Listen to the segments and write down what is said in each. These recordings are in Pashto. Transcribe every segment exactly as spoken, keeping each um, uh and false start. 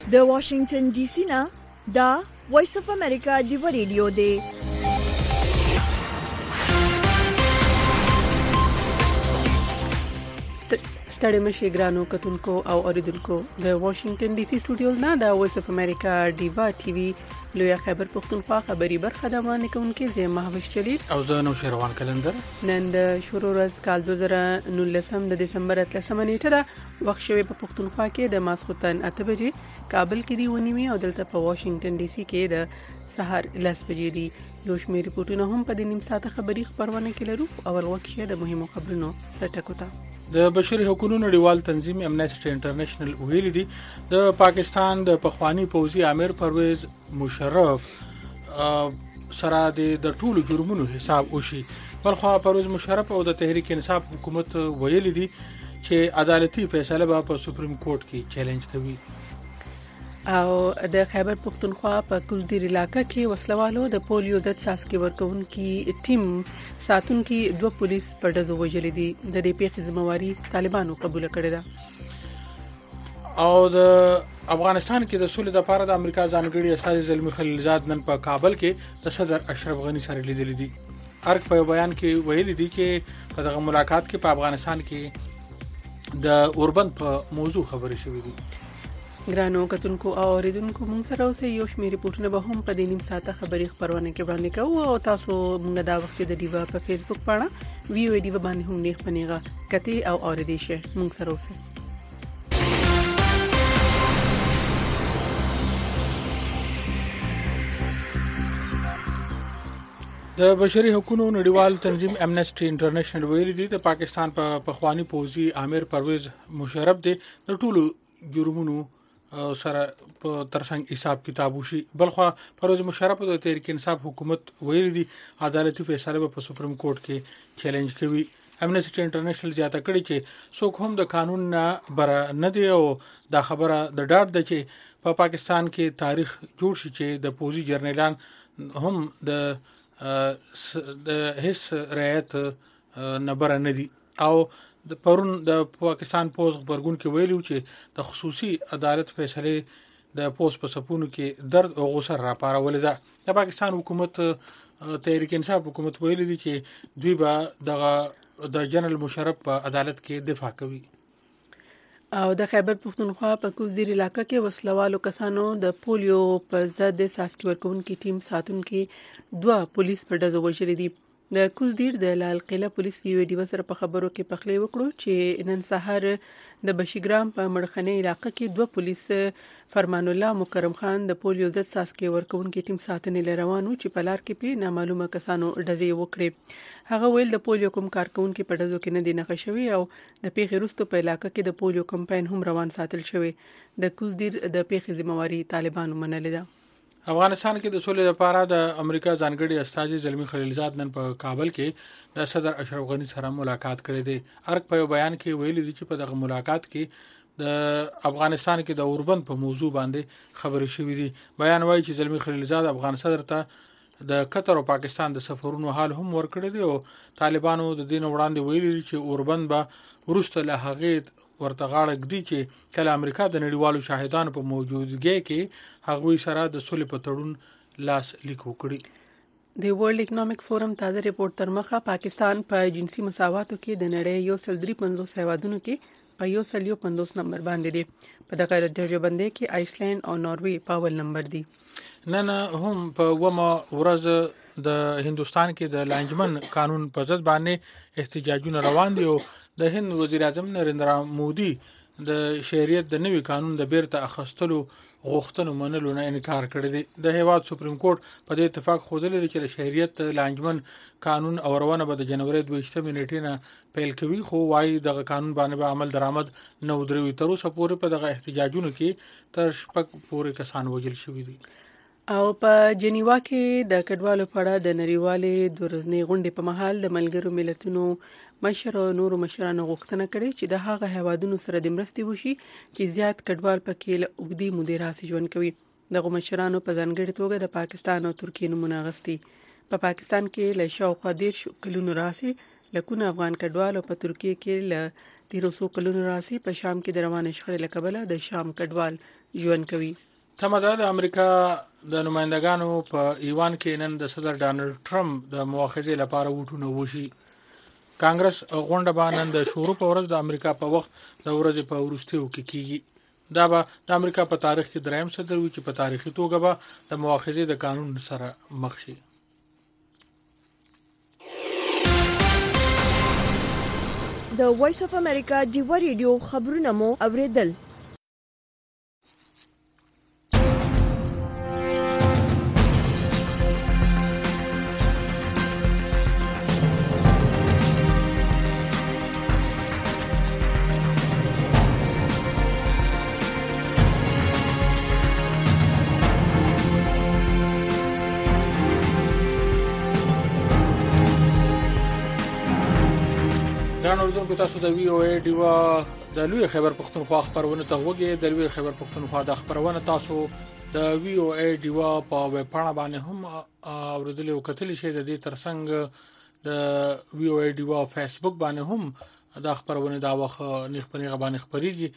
د واشنگټن ډي سي نه دا وایس اف امریکا جیو ریډیو دی. ستړي مشي ګرانو کتونکو او اوریدونکو د واشنگټن ډي سي سټوډیو نه د وایس اف امریکا ډیوا ټي وي لویا خیبر پختونخوا خبري برخه د باندې کوونکې زه مهوش چلیل او زه نو شهروان کلندر. نن د شروع ورځ کال دوه زره نولسم د دسمبر اتلسمه نیټه ده. وخت شوی په پختونخوا کې د ماسخوتن اته بجې، کابل کې دی ونیمه او دلته په واشنگټن ډي سي کې د سهار لس بجې دي. یو شمېر ریپورتونه هم په د نیم ساعته خبري خبرونه کې لرو. اول وخت شه د مهمو خبرونو سرټکوتا. د بشري حقوقو نړیوال تنظیم امنیسټي انټرنیشنل ویلي دی د پاکستان د پخوانی پوځي امیر پرویز مشرف سره د ټولو جرمونو حساب وشي. بلخو پرویز مشرف او د تحریک انصاف حکومت ویلي دی چې عدالتي فیصله به په سپریم کورټ کې چیلنج کوي. او د خیبر پختونخوا په کلدیر علاقې کې وسلوالو د پولیو ضد څاڅکي ورکونکي ټیم ساتونکي دوه پولیس په ډزو وژلي دي. د دې پیښې ذمہواری طالبانو قبول کړې ده. او د افغانستان کې د سولې لپاره د امریکا ځانګړي استازي زلمی خلیلزاد نن په کابل کې د صدر اشرف غنی سره لیدل دي. ارګ په بیان کې ویلي دي چې په دغه ملاقات کې په افغانستان کې د اوربند په موضوع خبرې شوې دي. ګرانو کتونکو او اوریدونکو مونږ سره اوسه یو شمېر ریپورتونه به هم په دې نیم ساعته خبري خبرونه کې وړاندې کوو او تاسو موږ دا وخت د دیوا په فیسبوک پاڼه وی او دیوا باندې هم نه پنيغه کته او اوریدي شه مونږ سره اوسه. د بشري حقوقو نړیوال تنظیم امنیسټي انټرنیشنل ویلي دی د پاکستان په پخوانی پوځي امیر پرویز مشرف دی د ټولو جرمونو سره په ترڅنګ حساب کتاب وشي. بلخو پرویز مشرف د تحریک انصاف حکومت ویلي دی عدالتي فیصله په سپریم کورټ کې چیلنج کوي. امنیسټي انټرنیشنل زیاته کړي چې څوک هم د قانون نه بر نه دی او دا خبره د ډاډ ده چې په پا پاکستان کې تاریخ جوړ شي چې د پوځي جرنیلان هم د د هیڅ رعایت نه بر نه دي. او د پرون د پاکستان پوز خبرګون کې ویلو چې د خصوصي عدالت فیصله د پوز په سپونو کې درد او غوسه را پارول ده. د پاکستان حکومت تحریک انصاف حکومت ویلي دي چې دوی به دغه د جنرال مشرف په عدالت کې دفاع کوي. او د خیبر پختونخوا په کوزدیر علاقې کې وسلوالو کسانو د پولیو په ضد څاڅکي ورکونکي ټیم ساتونکي دوه پولیس په ډزو وژلي دي. د کوزدیر د لال قلعه پولیس وی ډیو سره په خبرو کې پخلی وکړو چې نن سحر د بشیګرام په مړخنه علاقې کې دوه پولیس فرمان الله مکرم خان د پولیو ضد څاڅکي ورکونکي ټیم ساتنې لروانو چې په لار کې په نامعلومه کسانو ډزې وکړي. هغه ویل د پولیو کوم کارکونکو په ډزو کې نه دي نښه شوی او د پیښې وروسته په علاقې کې د پولیو کمپاین هم روان ساتل شوی. د کوزدیر د پیښې ذمہواری طالبانو منلې ده. افغانستان کې د سولې لپاره د امریکا ځانګړي استازي زلمی خلیلزاد نن په کابل کې د صدر اشرف غنی سره ملاقات کړې ده. ارګ په بیان کې ویلي دي چې په دغه ملاقات کې د افغانستان کې د اوربند په موضوع باندې خبرې شوې دي. بیان وايي چې زلمی خلیلزاد افغان صدر ته د قطر او پاکستان د سفرونو حال هم ورکړی دی او طالبانو د دین وړاندې ویلي دي چې اوربند به ورسته له هغه ورته غاړه ږدي چې کله امریکا د نړیوالو شاهدانو په موجودګۍ کې هغه سره د صلح په تړون لاس لیک وکړي. د ورلد اکونومیک فورم تازه ریپورت تر مخه پاکستان په جنسي مساواتو کې د نړۍ یو سل درې پنځوس هیوادونو کې په یو سل یو پنځوس نمبر باندې دی. په دغه درجه بندۍ کې آیسلند او ناروې په اول نمبر دي. نن هم په ومه ورځ د هندستان کې د لانجمن قانون په ضد باندې احتجاجونه روان دي او د هند وزیر اعظم نریندرا مودي د شهریت د نوي قانون د بیرته اخستلو غوښتنو منلو نه انکار کړی دی. د هیواد سپریم کورټ په دې اتفاق خوده لري چې د شهریت لانجمن قانون اورونه به د جنوري دوه ویشتمې نیټې نه پیل کوي. خو وايي دغه قانون باندې به عمل درآمد نه ودروي. تر اوسه پورې په دغه احتجاجونو کې تر شپږ پورې کسان وژل شوي دي. او په جنیوا کې د کډوالو په اړه د نړیوالې د ورځنۍ غونډې په مهال د ملګرو ملتونو مشر او نورو مشرانو غوښتنه کړې چې د هغه هیوادونو سره د مرستې وشي چې زیات کډوال پکې له اوږدې مودې راځي ژوند کوي. دغه مشرانو په ځانګړي توګه د پاکستان او ترکیې نمونه اخیستي. په پاکستان کې له شاوخوا دېرش کلونو راځي لکونه افغان کډوال په ترکیه کې ل تیرو څو کلونو راځي په شام کې د روانه شخړې لکبله د شام کډوال ژوند کوي. تمدا د امریکا د نمائندګانو په ایوان کې نن د صدر ډانلډ ټرمپ د مؤاخذې لپاره وټونه وشي. کانګرس غونډه باندې د شروع په ورځ د امریکا په وخت د ورځې په ورستیو کې کیږي. دا به د امریکا په تاریخ کې دریم صدر وي چې په تاریخي توګه به د مؤاخذې د قانون سره مخ شي. د وایس اف امریکا ډیو ریډیو خبرونه مو اوریدل. اوردونکو تاسو د وی او ای ډیوا د لوی خبر پښتونخوا خبرونه ته وګورئ. د لوی خبر پښتونخوا د خبرونه تاسو د وی او ای ډیوا په ویب پاڼه باندې هم اوریدل او کتل شي. د دې ترڅنګ د وی او ای ډیوا فیسبوک باندې هم د خبرونه دا وخت نخ پنیغه باندې خبريږي.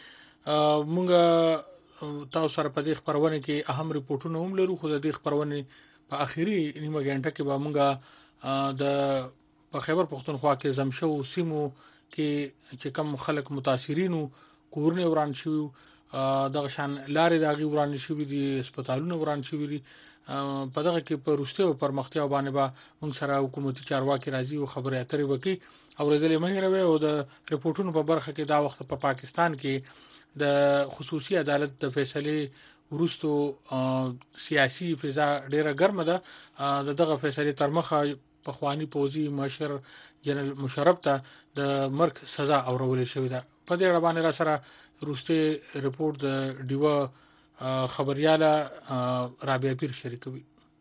مونږ تاسو سره په دې خبرونه کې اهم ریپورتونه هم لرو. خو د دې خبرونه په اخیری نیمه غنټه کې به مونږ د په خبر پښتونخوا کې زمشو سیمو کې چې کوم خلک متاثرینو کورونه وران شو دغه شان لارې داغي وران شو دي هسپتالونه وران شو دي. په دغه کې په روسته او پرمختیا باندې با موږ سره حکومتي چارواکي راځي او خبره اترې وکي او ورزلې مهروي او د ریپورتونو په برخه کې دا وخت په پا پاکستان کې د خصوصي عدالت د فیصله ورستو سیاسي فضا ډیره ګرمه ده. دغه فیصله تر مخه په خواني پوزي مشر جنرال مشرف ته د مرګ سزا اورول شوې ده. په دې اړه باندې را سره روسته ریپورت د ډیوا خبرياله رابعه پیر شریکوي.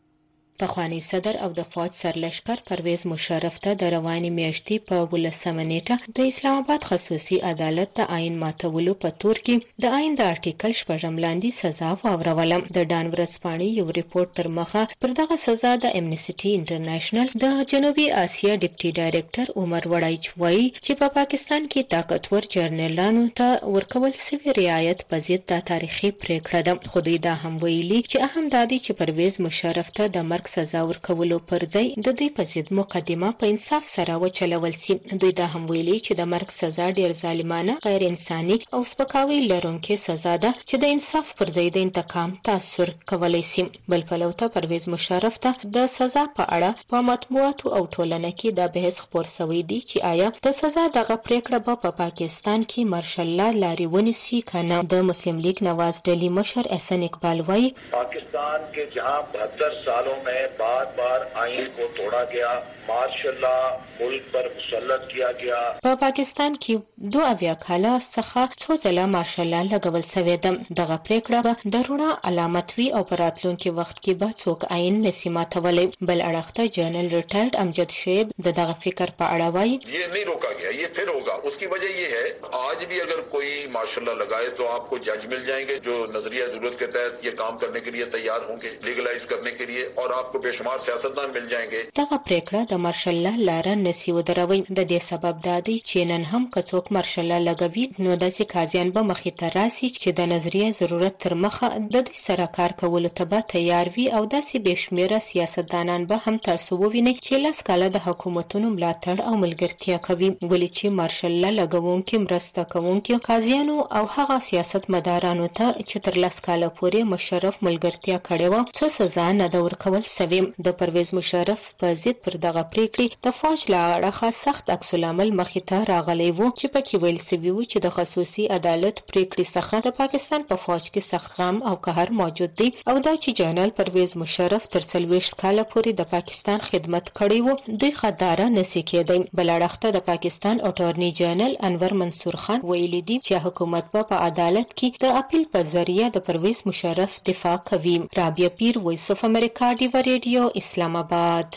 پخوانی صدر او د فوج سرلشکر پرویز مشرف ته د رواني میاشتې په ولسمه نیټه د اسلام آباد خصوصي عدالت د آئین ماتولو په تور کې د آئین د ارټیکل شپږم لاندې سزا واوروله. د ډان ورځپاڼې یو ریپورت تر مخه پر دغه سزا د امنیسټي انټرنیشنل د جنوبي اسیا ډیپټي ډایریکټر عمر وړایچ وایي چې په پاکستان کې طاقتور جرنیلانو ته ورکول سوي رعایت په ضد د تاریخي پریکړه ده. خو دوی دا هم ویلي چې اهم دا دی چې پرویز مشرف ته د مرګ سزا ورکولو پر ځای د دوی په ضد مقدمه په انصاف سره وچلول سي. دوی دا هم ویلي چې د مرګ سزا ډیر ظالمانه، غیر انساني او سپکاوي لرونکې سزا ده چې د انصاف پر ځای د انتقام تاثیر کولی سي. بل پلو ته پرویز مشرف ته د سزا په اړه په مطبوعاتو او ټولنه کې د بحث خبر شوی دی چې آیا د سزا دغه پریکړه به په پاکستان کې مارشل لا لاري ونیسي کنه. د مسلم لیگ نواز ډلی مشر احسن اقبال وایي पाकिस्तान के जहां बहत्तर सालों में बार बार आइन को तोड़ा गया, मार्शल लॉ मुल्क पर मुसल्लत किया गया. په پاکستان کې دوه اویا کاله څخه څو ځله مارشل لا لګول شوی ده. دغه پریکړه به د رڼا علامت وي او په راتلونکي وخت کې به څوک آئین نشي ماتولی. بل اړخ ته جنرال ریټایرډ امجد شیب د دغه فکر په اړه وایي یہ نہیں روکا گیا, یہ پھر ہوگا. اس کی وجہ یہ ہے آج بھی اگر کوئی مارشل لا لگائے تو آپ کو جج مل جائیں گے جو نظریہ ضرورت کے تحت یہ کام کرنے کے لیے تیار ہوں گے, لیگلائز کرنے کے لیے, اور آپ کو بے شمار سیاستدان مل جائیں گے. دغه پریکړه د مارشل لا لاره نسی ودروي. د دې سبب دا دی چې نن هم کڅوک مارشل لا لګوي نو داسې قاضیان به مخې ته راسي چې د نظریه ضرورت تر مخه د دې سره کار کولو ته به تیار وي او داسې بشمیره سیاستدانان به هم تاسو وویني چې لاس کاله د حکومتونو ملاتړ او ملګرتیا کوي. ولې چې مارشل لا لګونکي مرسته کوونکي قاضیانو او هغه سیاست مدارانو ته چې تر لاس کاله پورې مشرف ملګرتیا کړې و څه سزا نه د ورکول سوي. د پرویز مشرف په ضد پر دغه پریکړې د فوج لا اړخه سخت عکس العمل مخې ته راغلی و چې پکې ویل سوي و چې د خصوصي عدالت پریکړې څخه د پاکستان په فوج کې سخت غم او قهر موجود دی او دا چې جنرال پرویز مشرف تر څلوېښت کاله پورې د پاکستان خدمت کړی و دوی خداره نسی کېدی. بل اړخ ته د پاکستان اټورني جنرال انور منصور خان ویلي دی چې حکومت به په عدالت کې د اپیل په ذریعہ د پرویز مشرف دفاع کوي. رابعه پیر، وایس اف امریکا ډیوا ریډیو، اسلام آباد.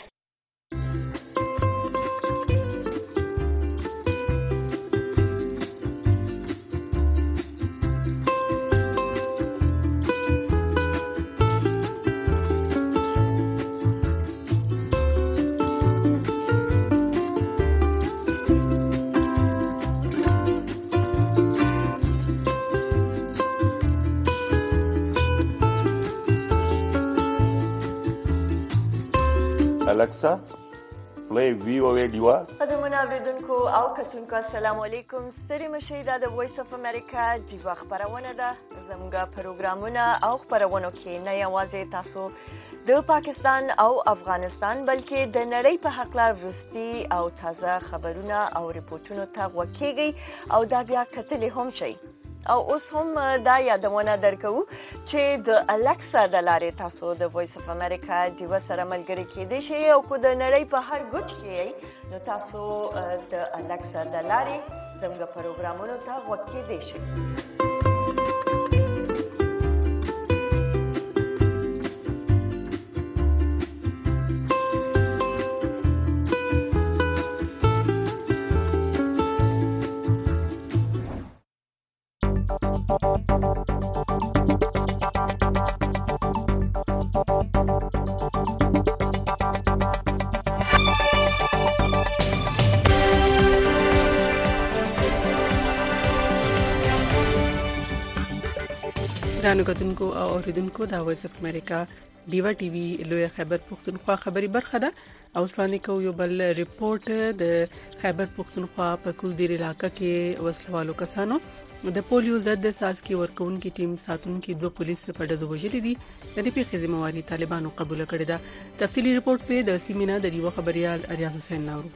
Alexa, play V O A Diva. قدرمن اوریدونکو او کتونکو السلام علیکم. ستړي مشئ دا د وایس اف امریکا دیوا خبرونه ده. زموږه پروګرامونه او خبرونه کې نه یوازې تاسو د پاکستان او افغانستان بلکې د نړۍ په حق لا وروستي او تازه خبرونه او ریپورتونو ته وکیږي او دا بیا کتلې هم شي. او اوس هم دا یادونه درکو چې د الکسا د لارې تاسو د وایس اف امریکا دیوا سره ملګری کېدئ شئ او کو د نړۍ په هر ګوټ کې نو تاسو د الکسا د لارې زموږ پروګرامونو ته غوږ کېدئ شئ. ګرانو کتونکو او اوریدونکو د وایس اف امریکا دیوا ټي وي لوی خیبر پختونخوا خبري برخه ده او وړاندې کوو یو بل ریپورت د خیبر پختونخوا په کوزدیر علاقې کې وسلوالو کسانو د پولیو ضد سازکی ورکونکو ټیم ساتونکو دوه پولیس په ډزو وژلي دي. د دې په ذمہواری طالبانو قبول کړې ده. تفصیلی ریپورت په د سیمینار د دیوا خبريال ریاض حسین ناورو.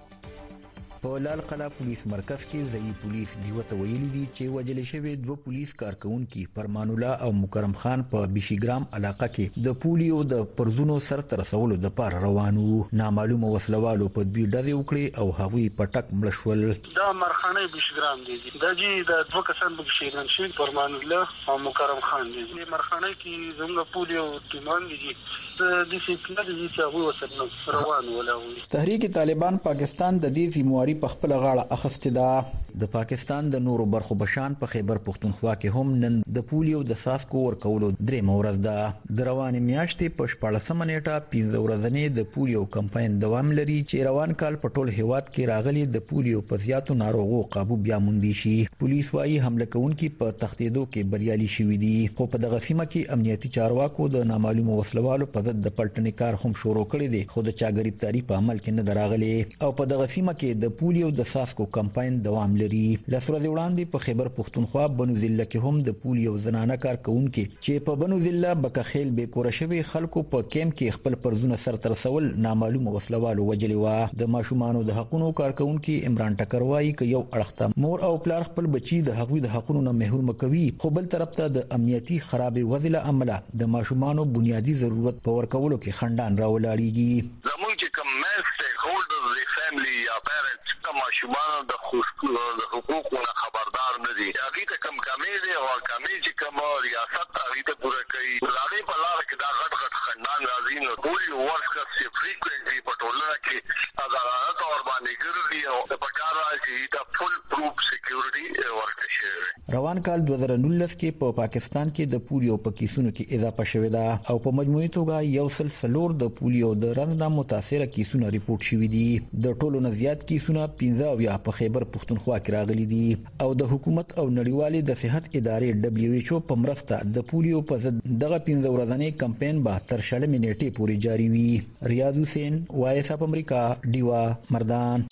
په لال قلعه پولیس مرکز کې ځای پولیس دیو ته ویلي دي چې وجل شوی دوه پولیس کارکونکو فرمان الله او مکرم خان په بشیګرام علاقه کې د پولیو د پرزونو سر تر رسولو د پار روانو نامعلومه وسلوالو په دوی ډزې وکړي او هغوی پټک مړ شول. دا مرخانه بشیګرام دي دا جی د دوه کسان په بشیګرام شوی فرمان الله او مکرم خان دي. مرخانه کې زموږ پولیو ټیمان دي د ډیسپلین دي چې هغه وسره روان ولاوي. تحریک طالبان پاکستان د دې ذمہواری په خپل غاړه اخیسته ده. د پاکستان د نورو برخو بشان په خیبر پختونخوا کې هم نن د پولیو د ساسکو ورکولو درې مورز ده. د روانې میاشتې په شپږمه نیټه پنځه ورځې د پولیو کمپاین دوام لري چې روان کال په ټول هیواد کې راغلي د پولیو په زیاتو ناروغو قابو بیا موندي شي. پولیس وايي حمله کوونکي په تختیدو کې بریالي شوي دي خو په دغه سیمه کې امنیتي چارواکو د نامعلومو وسلوالو په ضد د پلټنې کار هم شروع کړی دی خو د چا غریبتاري په عمل کې نه دراغلي او په دغه سیمه کې د پولیو د ساسکو کمپاین دوام لري. لسورځ وړاندې په خیبر پختونخوا بنو ضلع کې هم د پولیو زنانه کارکونکو چې په بنو ضلع بکخیل به کور شوی خلکو په کیمپ کې خپل پرزونه سر تر سوال نامعلومه وسلوالو وجلی و. د ماشومانو د حقوقو کارکونکو عمران ټکر وایي ک یو اړخته مور او پلار خپل بچي د حقوقو د حقوقو نه محروم کوي خو بل طرف ته د امنیتي خرابې وضعیت عمله د ماشومانو بنیادی ضرورت په ورکولو کې خندان راولاړيږي. زمونږ چې کوم مین سټیک هولډرز دی فیملی یا پیرنټس کوم ماشومان د حقوقو نه خبردار نه دي هغه ته کم کمې دي او کمې چې کوم ریاست هغه ته پوره کوي. هغه په لار کې دا غټ غټ خندان راځي نو ټول ورکرز چې فریکوئنټلی په ټولنه کې عدالت اور باندې ګرځي او په کار راځي دا فل پروف سکیورټي ورکړي. روان کال دوه زره نولس کې په پاکستان کې د پولیو په کیسونو کې اضافه شوې ده او په مجموعي توګه یو سل سلور د پولیو د رنځ نه متاثره کیسونه ریپورت شوي دي. د ټولو نه زیات کیسونه پنځه او یا په خیبر پختونخوا کې راغلي دي او د حکومت او نړیوالې د صحت ادارې دبليو ایچ او په مرسته د پولیو په ضد دغه پنځه ورځنی کمپاین به تر شلمې نیټې پورې جاری وي. ریاض حسین وایس اف امریکا دیوا مردان.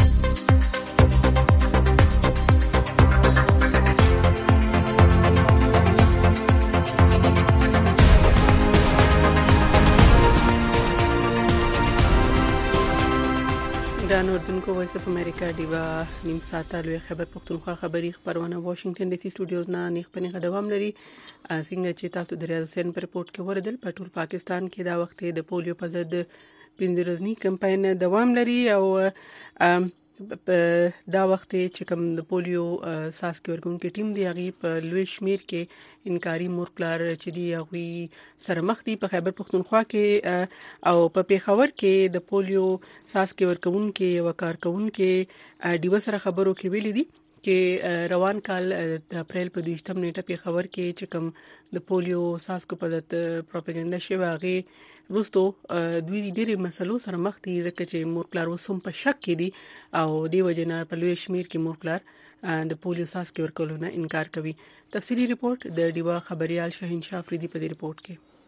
ګران اوردونکو وایس اف امریکا دیوا نیم ساعته لوی خبر پختونخوا خبري خبرونه واشنگټن ډي سي سټوډیوز نه نیخ پنه دوام لري. څنګه چې تاسو د ریاض حسین پر رپورت کې وردل په ټول پاکستان کې دا وخت د پولیو په ضد پنځه ورځنی کمپاین دوام لري او دا وخت چې کوم د پولیو ساسکی ورکونکو ټیم دی هغه په لوی شمیر کې انکاري مورکلار چې دی هغه سره مخ دي په خیبر پختونخوا کې او په پیښور کې د پولیو ساسکی ورکونکو یو کارکونکو دیو سره خبرو کې ویل دي چې روان کال د اپریل په دویشتم نیټه پیښور کې چې کوم د پولیو ساسکو په ضد پروپاګاندا شوی هغه وروستو دوی ډېرې مسلو سره مخ دي ځکه چې مورکلار وسوم په شک کې دي او دی وجنه په لوی شمیر کې مورکلار د پولیو ساسکو ورکولو نه انکار کوي. تفصیلی ریپورت د دیوا خبريال شاهین شاه افریدي په دې ریپورت کې.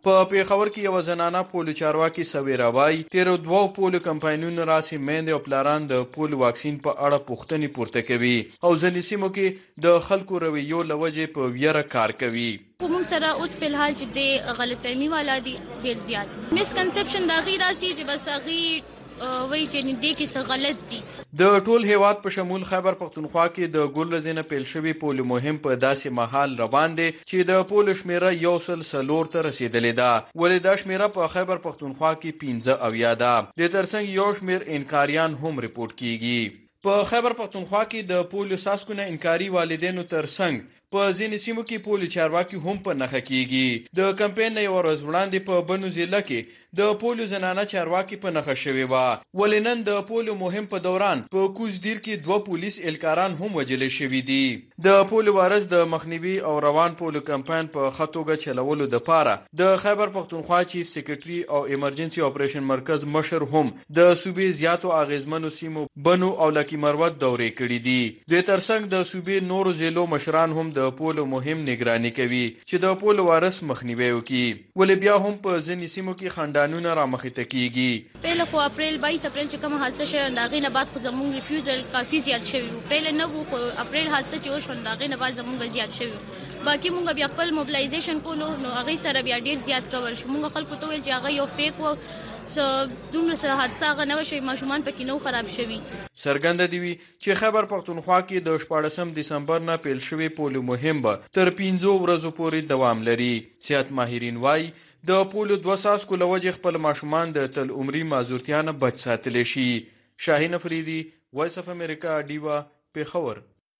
په پیښور کې یو زنانه پولو چارواکي سویرا وای تیر دوه پولو کمپاینونو راسي مېند او پلاران د پولو واکسین په اړه پوښتنې پورته کوي او ځینې سیمو کې د خلکو رویو لوجې په ویره کار کوي. کوم سره اوس په الحال چې د غلطفهمي والا دي ډیر زیات مسکنسپشن دا غي راسي چې بس غي وای چې نه دي کې څه غلط دي. د ټول هیواد په شمول خیبر پختونخوا کې د ګورلزینه پیل شوی پولو مهم په داسې مهال روان دي چې د پولو شمیره یو سل سلور ته رسیدلې ده. ولې دا شمیره په خیبر پختونخوا کې پنځه اویا ده. د ترڅنګ یو شمیر انکاریان هم ریپورت کیږي. په خیبر پختونخوا کې د پولو ساسکونه انکاری والدینو ترڅنګ په ځینې سیمو کې پولو چارواکي هم په نښه کیږي. د کمپاین نه یو ورځ وړاندې په بنو ضلع کې د پولو زنانه چارواکي په نښه شوی و. ولې نن د پولو مهم په دوران په کوزدیر کې دوه پولیس الکاران هم وژل شوي دي. د پولو وارث د مخنیوي او روان پولو کمپاین په خطوګه چلولو د پاره د خیبر پختونخوا چیف سیکریټري او ایمرجنسي اپریشن مرکز مشر هم د صوبې زیاتو اغیزمنو سیمو بنو او لکی مروت دورې کړې دي. د ترڅنګ د صوبې نورو ضلعو مشران هم د پولو مهم نگرانی کوي چې د پولو وارث مخنیوي وکړي. ولې بیا هم په ځینې سیمو کې خندانونه را مخې ته کیږي. پهله خو اپریل بایس اپریل چې کوم حادثه شوه دا غي نه بعد خو زموږ ریفیوزل کافي زیات شوی وو. پهله نه وو خو اپریل حادثه چې وشو دا غي نه بعد زموږ زیات شوی. باقي مونږ بیا خپل موبلایزیشن کولو نو هغه سره بیا ډیر زیات کور شو. مونږ خلکو ته ویل چې هغه یو فیک وو سو دومره سره حادثه هغه نه شوی ماشومان پکې نو خراب شوی. سرګند دی وی چې خیبر پختونخوا کې د شپاړسم دسمبر نه پیل شوی پولو مهم به تر پنځو ورځو پورې دوام لري. صحت ماهرین وای د پولو دوه ساسکو لوجې خپل ماشومان د تل عمري معذورتیا نه بچ ساتلی شي. شاهین افریدي، وایس اف امریکا، ډیوا، پیښور.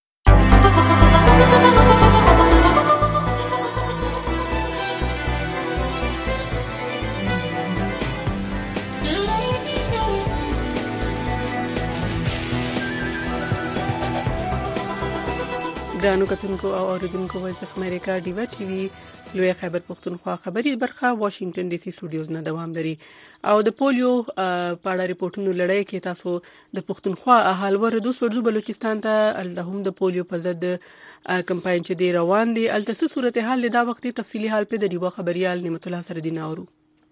ګرانو کتونکو او اوریدونکو وایس اف امریکا ډیوا ټي وي لوی خیبر پختونخوا خبري برخه واشنگټن ډي سي سټوډیوز نه دوام لري او د پولیو په اړه ریپورتونو لړۍ کې تاسو د پختونخوا اهالور دوس ورځو بلوچستان ته الهم د پولیو په ضد کمپاین چې دی روان دي. الته صورتحال دا وخت تفصیلی حال په د ډیوا خبريال نعمت الله سردین اورو.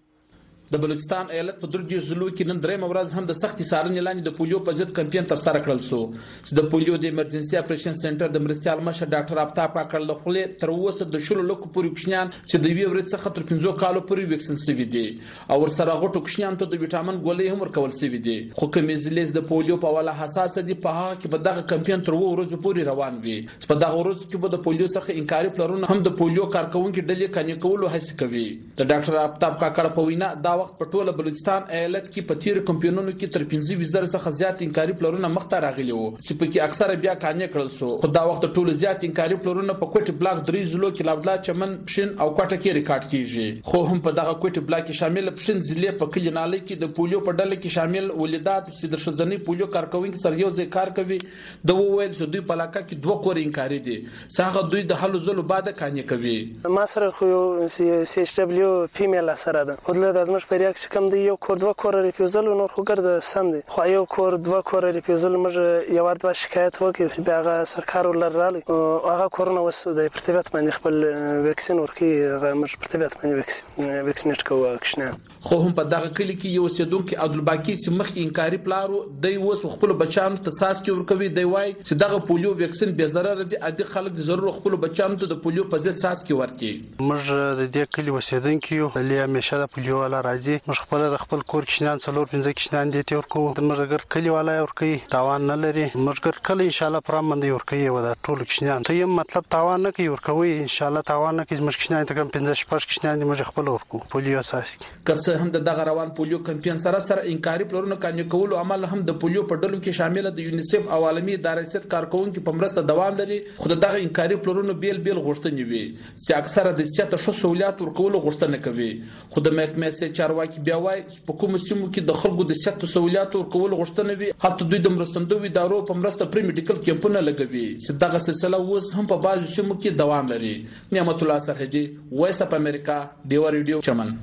د بلوچستان ایالت په درجه زلو کې نن درې مورز هم د سختي څارنې لاندې د پولیو په ضد کمپاین تر سره کړل شو چې د پولیو د ایمرجنسي اپریشن سنټر د مرستيال مشر ډاکټر افتاب کاکړ له خلې تر اوسه د شلو لکو پورې کوشنیان چې د وی ورځ څخه تر پنځو کالو پورې ویکسین شوي دي او ورسره غوټو کوشنیان ته د وټامین ګولۍ هم ورکول شوي دي. خو کومې ضلع د پولیو په اړه حساس دي په هغه کې په دغه کمپاین تر ورځو پورې روان وي. په دغه ورځ کې به د پولیو څخه انکاري پلرونه هم د پولیو کارکونکو ډلې کانې کولو هڅه کوي. د ډاکټر افتاب کاکړ په وینا دا وخت په ټوله بلوچستان ایالت کې په تیر کمپاینونو کې تر پنځه وزره څخه زیات انکاري پلرونه مخته راغلي وو چې په کې اکثره بیا کانې کړل شو. خو دا وخت ټول زیات انکاري پلرونه په کوټ بلاک درې زلو کې لاودلا چمن پښین او کوټه کې ریکارډ کیږي. خو هم په دغه کوټ بلاک کې شامل پښین ضلع په کلینالي کې د پولیو په ډله کې شامل ولیدات سیدر شزنی پولیو کارکونکو سره یو ځای کار کوي. د وویل چې دوی په علاقه کې دوه کور انکاري دي څنګه دوی د حل زلو بعد کانې کوي. ما سره خو سی ایچ دبلیو فیمیل سره ده خو د ازمش په ریاکس کم دی یو کور دوه کور ریفیوزل نور خو ګرځه سم دي خو یو کور دوه کور ریفیوزل موږ یو ورته شکایت وکړو چې هغه سرکار ولرالي هغه کورونه وس د پرتبات باندې خپل ویکسین ورکي هغه موږ پرتبات باندې ویکسین ویکسینټ کوو کښنه. خو هم په دغه کلی کې یو سیدونکو عبدالباقی چې مخ انکاري پلارو د اوس خپل بچانو ته ساس کې ورکوي دی وای چې دغه پولیو ویکسین به ضرر دي ادي خلک د ضرور خپل بچانو ته د پولیو په ضد ساس کې ورکي. موږ د دې کلی وسیدونکو لې همیشه د پولیو والا راځي موږ خپل خپل کور کښنان څلور پنځه کښنان دي تور کو د مرګر کلی والا ورکي تاوان نه لري مرګر کلی ان شاء الله پرام باندې ورکي و دا ټول کښنان ته یم مطلب تاوان نه کوي ورکوي ان شاء الله تاوان نه کوي موږ کښنان ته کم پنځه شپږ کښنان دي موږ خپل ورکو پولیو اساس کڅ هم د دغه روان پولیو کمپاین سره سره انکاري پلرونه کانې کولو عمل هم د پولیو په ډلو کې شامل د یونیسف او عالمي ادارې ست کارکونکو په مرسته دوام لري. خو دغه انکاري پلرونه بیل بیل غوښتنې وي چې اکثره د سیاست شو سہولیات ورکول غوښتنه کوي. خو د محکمې سي چارواکي بیا وای په کوم سیمو کې د خلکو د سیاست سہولیات ورکول غوښتنه وي حتی دوی د مرستندوی ادارو په مرسته پری میډیکل کیمپونه لګوي چې دغه سلسله اوس هم په بعضو سیمو کې دوام لري. نعمت الله سرحدي، وایس اف امریکا، ډیوا ریډیو چمن.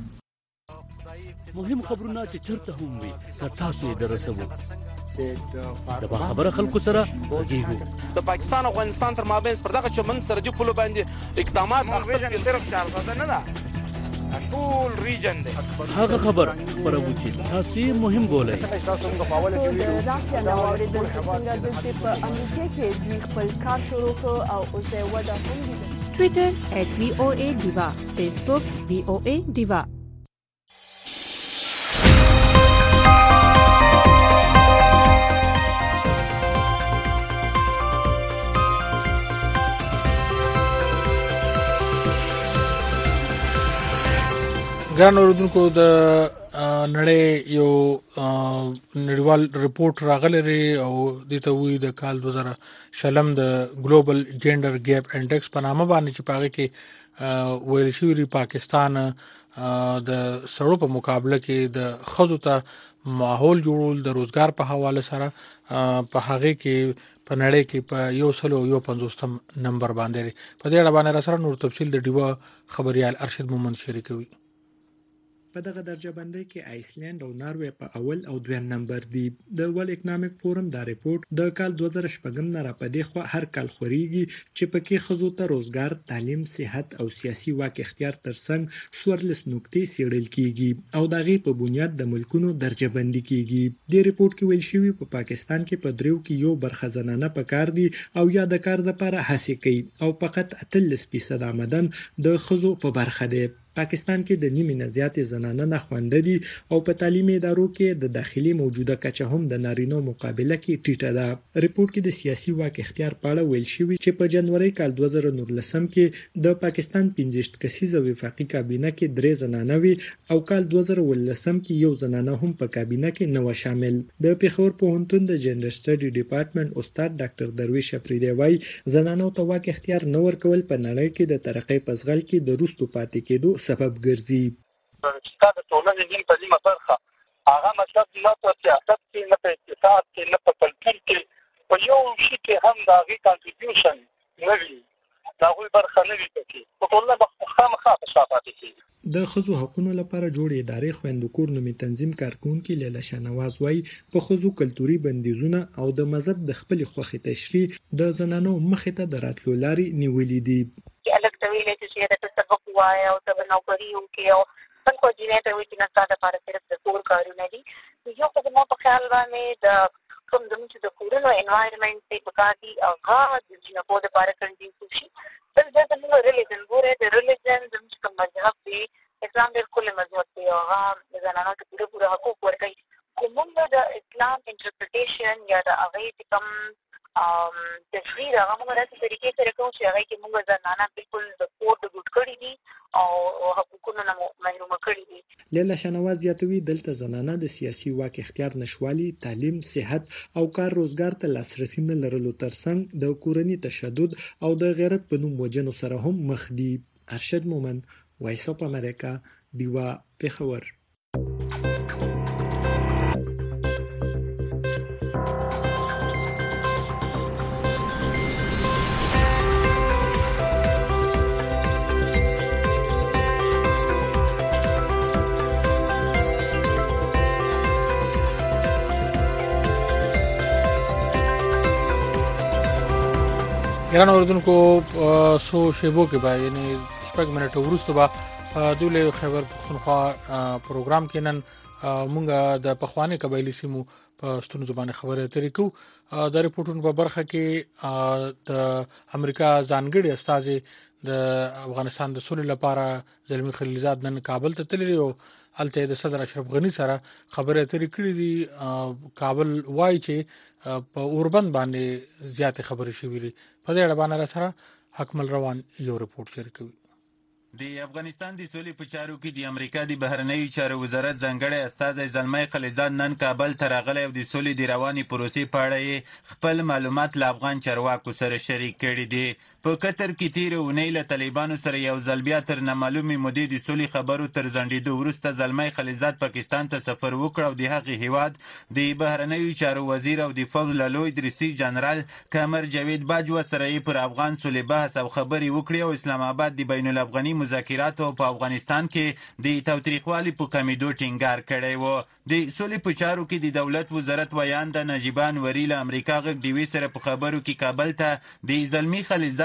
مهم خبرونه چې چرته هم وي تر تاسو یې درسوو د خبره خلکو سره غږیږو. د پاکستان او افغانستان تر مابین پر دغه چمن سرحدي پولو باندې اقدامات اخیستل صرف چار ساده نه ده ټول ریجن دی هغه خبر خبرو چې تاسو یې مهم بولئ. تاسو د رافیا نو اوریدل چې څنګه د په امریکا کې دوی خپل کار شروع کړ او اوس یې ودا هم دي. ټوئیټر ایٹ وی او اے ډیوا، فیسبوک وی او اے ډیوا. ګران اوردونکو د نړۍ یو نړیوال ریپورت راغلی دی او د ته وی د کال دوه زره شلم د ګلوبل جندر ګیپ انډیکس په نامه باندې چې پاره کې ویل شوی دی پاکستان د سړو په مقابله کې د خزو ته ماحول جوړول د روزګار په حواله سره په هغه کې په نړۍ کې په یو سلو یو پنځوستم نمبر باندې په دې اړه باندې سره نور تفصیل د ډیوا خبريال ارشد مومند شریکوي. په دغه درجه بندۍ کې آیسلند او ناروې په اول او دویم نمبر دي. د ورلد اکونومیک فورم دا ریپورت د کال دوه زره شپږم نه را پدې خو هر کال خوريږي چې پکې خزو ته روزګار، تعلیم، صحت او سیاسي واک اختیار ترڅنګ سورلس نقطې سیړل کیږي او دغه په بنیاد د ملکونو درجه بندي کیږي. د ریپورت کې ویل شوی په پاکستان کې په دریو کې یو برخه زنانه پکار دي او یا د کار لپاره هڅه کوي او فقط اتلس فیصد آمدن د خزو په برخه ده. پاکستان کې د نیمه نه زیاتې زنانه نه خوانده دي او په تعلیمي ادارو کې د داخلي موجوده کچه هم د نارینو مقابله کې ټیټه ده. ریپورت کې د سیاسي واک اختیار په اړه ویل شوی چې په جنوري کال دوه زره نولسم کې د پاکستان پنځه کسیزه وفاقي کابینه کې درې زنانه وي او کال دوه زره ولسم کې یو زنانه هم په کابینه کې نه و شامل. د پیښور پوهنتون د جندر سټډي ډپارټمنټ استاد ډاکټر درویش افریدی وايي زنانو ته واک اختیار نه ورکول په نړۍ کې د ترقۍ په ځغل کې د روستو پاتې کېدو سبب ګرځي. چې د ټولنې نیمه په نیمه برخه هغه مطلب نه په سیاست کې نه په اقتصاد کې نه په کلتور کې په یو شي کې هم د هغې کانټریبیوشن نه وي، د هغوی برخه نه وي پکې، په ټولنه به خامخا په شا پاتې کېږي. د ښځو حقونو لپاره جوړې ادارې خویندکور نومي تنظیم کارکونکي لیلا شاهنواز وايي په ښځو کلتوري بندیزونه او د مذهب د خپلې خوښې تشریح د زنانو مخې ته د راتلو لارې نیولې دي. الګ ته ویلې چې د سبق وایي او د نوکری وکي او څنګه چې ته وایي چې نه ستاسو لپاره صرف د کور کارونه دي. یو څه مو په خیال باندې د کوم د چې د کورونو انوایرنمنت په پکاتي او هغه د جنبو د لپاره کنډیشن شي. بل دا د ریلیجن ګوره د ریلیجن د کوم مذهب دی اسلام د کله مذهب دی او هغه د زنانو ته پوره پوره حقوق ورکوي. کوم د اسلام انټرپریټیشن یا د هغه کوم ام تشریح هغه موږ راځي طریقې سره کوم چې هغه کې موږ زنانه بالکل د کوډ ګډ کړی دي او حقوقونه نه محروم کړی دي. لیلا شاهنواز یاتوي دلته زنانه د سیاسي واک اختیار نشوالي، تعلیم، صحت او کار روزګار ته لاسرسي نه لرلو ترڅنګ د کورني تشدد او د غیرت په نوم وجنو سره هم مخ دي. ارشد مومند، وایس اف امریکا، ډیوا، پیښور. ګران اوردونکو سو شیبو کې به یعنی شپږ منټه وروسته به د خیبر پختونخوا پروګرام کې نن مونږ د پخوانی قبایلی سیمو په ستونزو باندې خبرې اترې کوو. د ریپورتونو په برخه کې د امریکا ځانګړي استازي د افغانستان د سولې لپاره زلمی خلیلزاد نن کابل ته تللی او الته د صدر اشرف غنی سره خبرې اترې کړې دي. کابل وایي چې په اوربند باندې زیات خبرې شوې دي. په دې اړه باندې سره حکمل روان یو ریپورت شریکوي. د افغانستان د سولې په چارو کې د امریکا د بهرنیو چارو وزارت ځانګړی استازی زلمی خلیلزاد نن کابل ته راغلی او د سولې د روانې پروسې په اړه خپل معلومات له افغان چارواکو سره شریک کړي دي. په قطر کې تیر اونۍ له طالبانو سره یو ځل بیا تر نامعلومې مودې د سولې خبرو تر ځنډېدو وروسته زلمی خلیلزاد پاکستان ته سفر وکړ او د هغې هیواد د بهرنیو چارو وزیر او د پوځ له لوی درسي جنرال قمر جاوید باجوه سره یې پر افغان سولې بحث او خبرې وکړې او اسلام آباد د بین الافغاني مذاکراتو په افغانستان کې د تاوتریخوالي په کمیدو ټینګار کړی و. د سولې په چارو کې د دولت وزارت ویانده نجیبه انوري له امریکا غږ ډیوي سره په خبرو کې کابل ته د زلمی خلیلزاد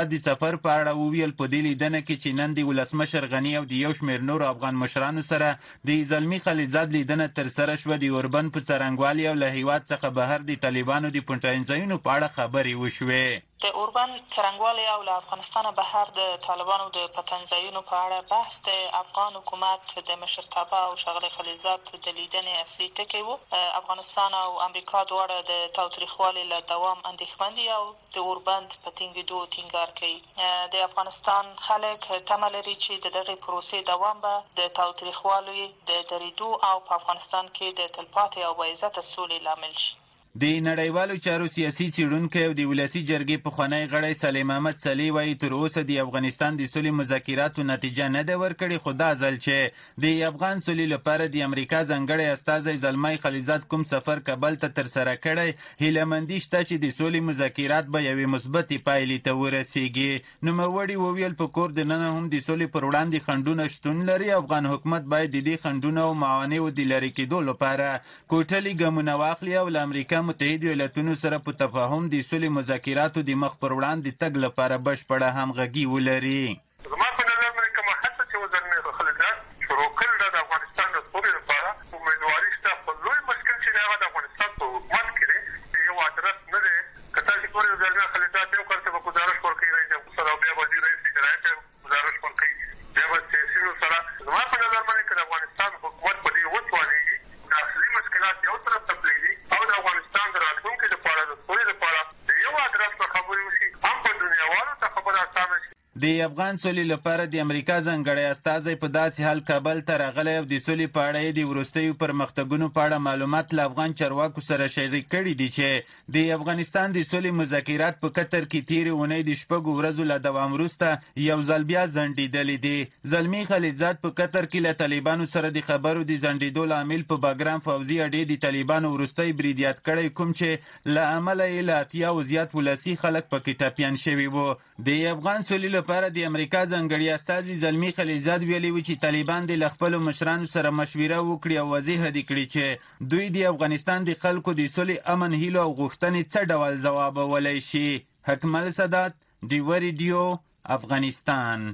خلیلزاد د سفر په اړه وویل په دې لیدنه کې چې نن د ولسمشر غني او د یو شمېر نورو افغان مشرانو سره د زلمی خلیلزاد لیدنه ترسره شوه. د اوربند په څرنګوالي او له هیواد څخه بهر د طالبانو د پټنځایونو په اړه خبرې وشوې. د اوربند څرنګوالي او له افغانستان بهر د طالبانو د پټنځایونو په اړه بحث د افغان حکومت د مشرتابه او ښاغلي خلیلزاد د لیدنې اصلي ټکی و. افغانستان او امریکا دواړه د تاوتریخوالي له دوام اندېښمن دي او د اوربند په ټینګېدو ټینګار کوي. د افغانستان خلک تمه لري چې د دغې پروسې دوام به د تاوتریخوالي د درېدو او په افغانستان کې د تلپاتې او باعزته سولې لامل شي. د نړیوالو چارو سیاسي څېړونکی او د ولسي جرګې پخوانی غړی سلیم احمد سلی وایي تر اوسه د افغانستان د سولې مذاکراتو نتیجه نه ده ورکړې، خو دا ځل چې د افغان سولې لپاره د امریکا ځانګړی استازی زلمی خلیلزاد کوم سفر کابل ته ترسره کړی، هیلهمندي شته چې د سولې مذاکرات به یوې مثبتې پایلې ته ورسیږي. نوموړي وویل په کور دننه هم د سولې پر وړاندې خنډونه شتون لري. افغان حکومت باید د دې خنډونو او موانعو د لرې کېدو لپاره کوټلي ګامونه واخلي او له امریکا متحده ایالاتونو سره په تفاهم د سولې مذاکراتو د مخ پر وړاندې تګ لپاره بشپړه همغږي ولري. زما په نظر باندې کومه هڅه چې وزیر خلیلزاد شروع کړې د افغانستان د سولې لپاره امیدواري شته. په لوی مشکل چې هغه د افغانستان په حکومت کې یو ادرس نه دی. که تاسو ګورئ وزیر خلیلزاد یو کال ته به گزارش ورکوي رئیس جمهور سره او بیا به رئیس جمهور ته گزارش ورکوي، بیا به سیاسیونو سره. زما په نظر باندې که د افغانستان حکومت په دې وتوانېږي د اصلي مشکلات یو طرف ته پرېږدي او د افغانستان د راتلونکي لپاره د سولې لپاره د یو ادرس په خبرې وشي، هم په دنیاوالو ته خبره اسانه شي. د افغان سولې لپاره د امریکا ځانګړی استازی په داسې حال کابل ته راغلی او د سولې په اړه یې د وروستیو پرمختګونو په اړه معلومات له افغان چارواکو سره شریک کړي دي چې د افغانستان د سولې مذاکرات په قطر کې تېرې اونۍ د شپږو ورځو له دوام وروسته یو ځل بیا ځنډېدلې دي. زلمی خلیلزاد په قطر کې له طالبانو سره د خبرو د ځنډېدو لامل په باګرام فوزي اډې د طالبانو وروستی برید یاد کړی، کوم چې له امله یې له اتیاوو زیات ولسي خلک پکې ټپیان شوي وو. د افغان سولې لپاره د امریکا ځانګړي استازي زلمی خلیلزاد ویلي و چې طالبان د له خپلو مشرانو سره مشوره وکړي او واضح دي کړي چې دوی د افغانستان د خلکو د سولې، امن، هیلو او غوښتنې څه ډول ځوابولی شي. حکمل سادات، ډیوه ریډیو، افغانستان.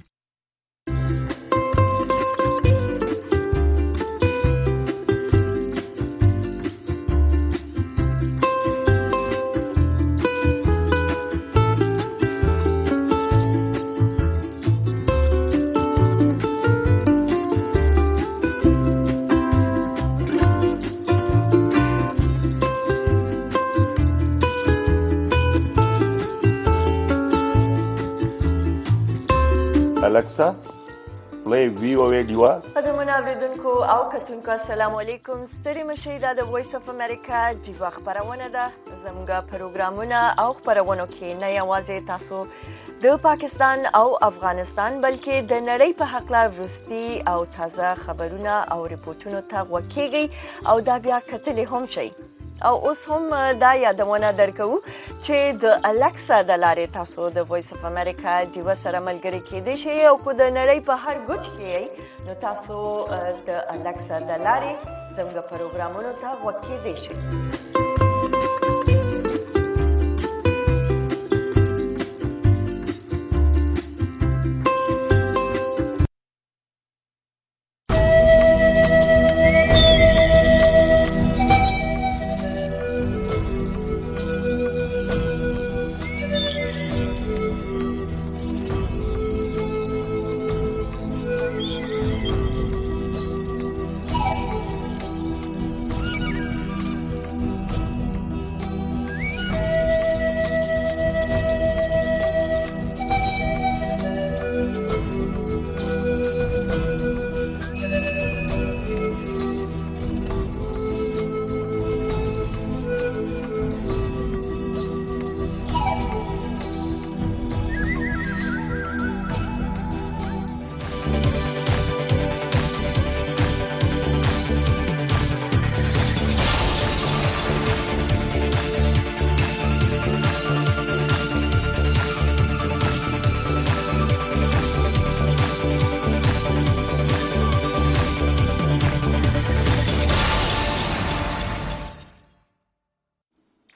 Alexa, play V O A Diva. قدمونه اوریدونکو او کتونکو السلام علیکم. ستړي مشئ دا د وایس اف امریکا دیوا خبرونه ده. زموږ پروګرامونه او خبرونه کې نه یوازې تاسو د پاکستان او افغانستان بلکې د نړۍ په حق لا وروستي او تازه خبرونه او ریپورتونو ته وکیږي او دا بیا کتلې هم شي. او اوس هم دا یادونه درکو چې د الکسا د لارې تاسو د وایس اف امریکا دیوا سره ملګری کېدئ شئ او کو د نړۍ په هر ګوټ کې نو تاسو د الکسا د لارې زموږ پروګرامونو ته وکیدئ شئ.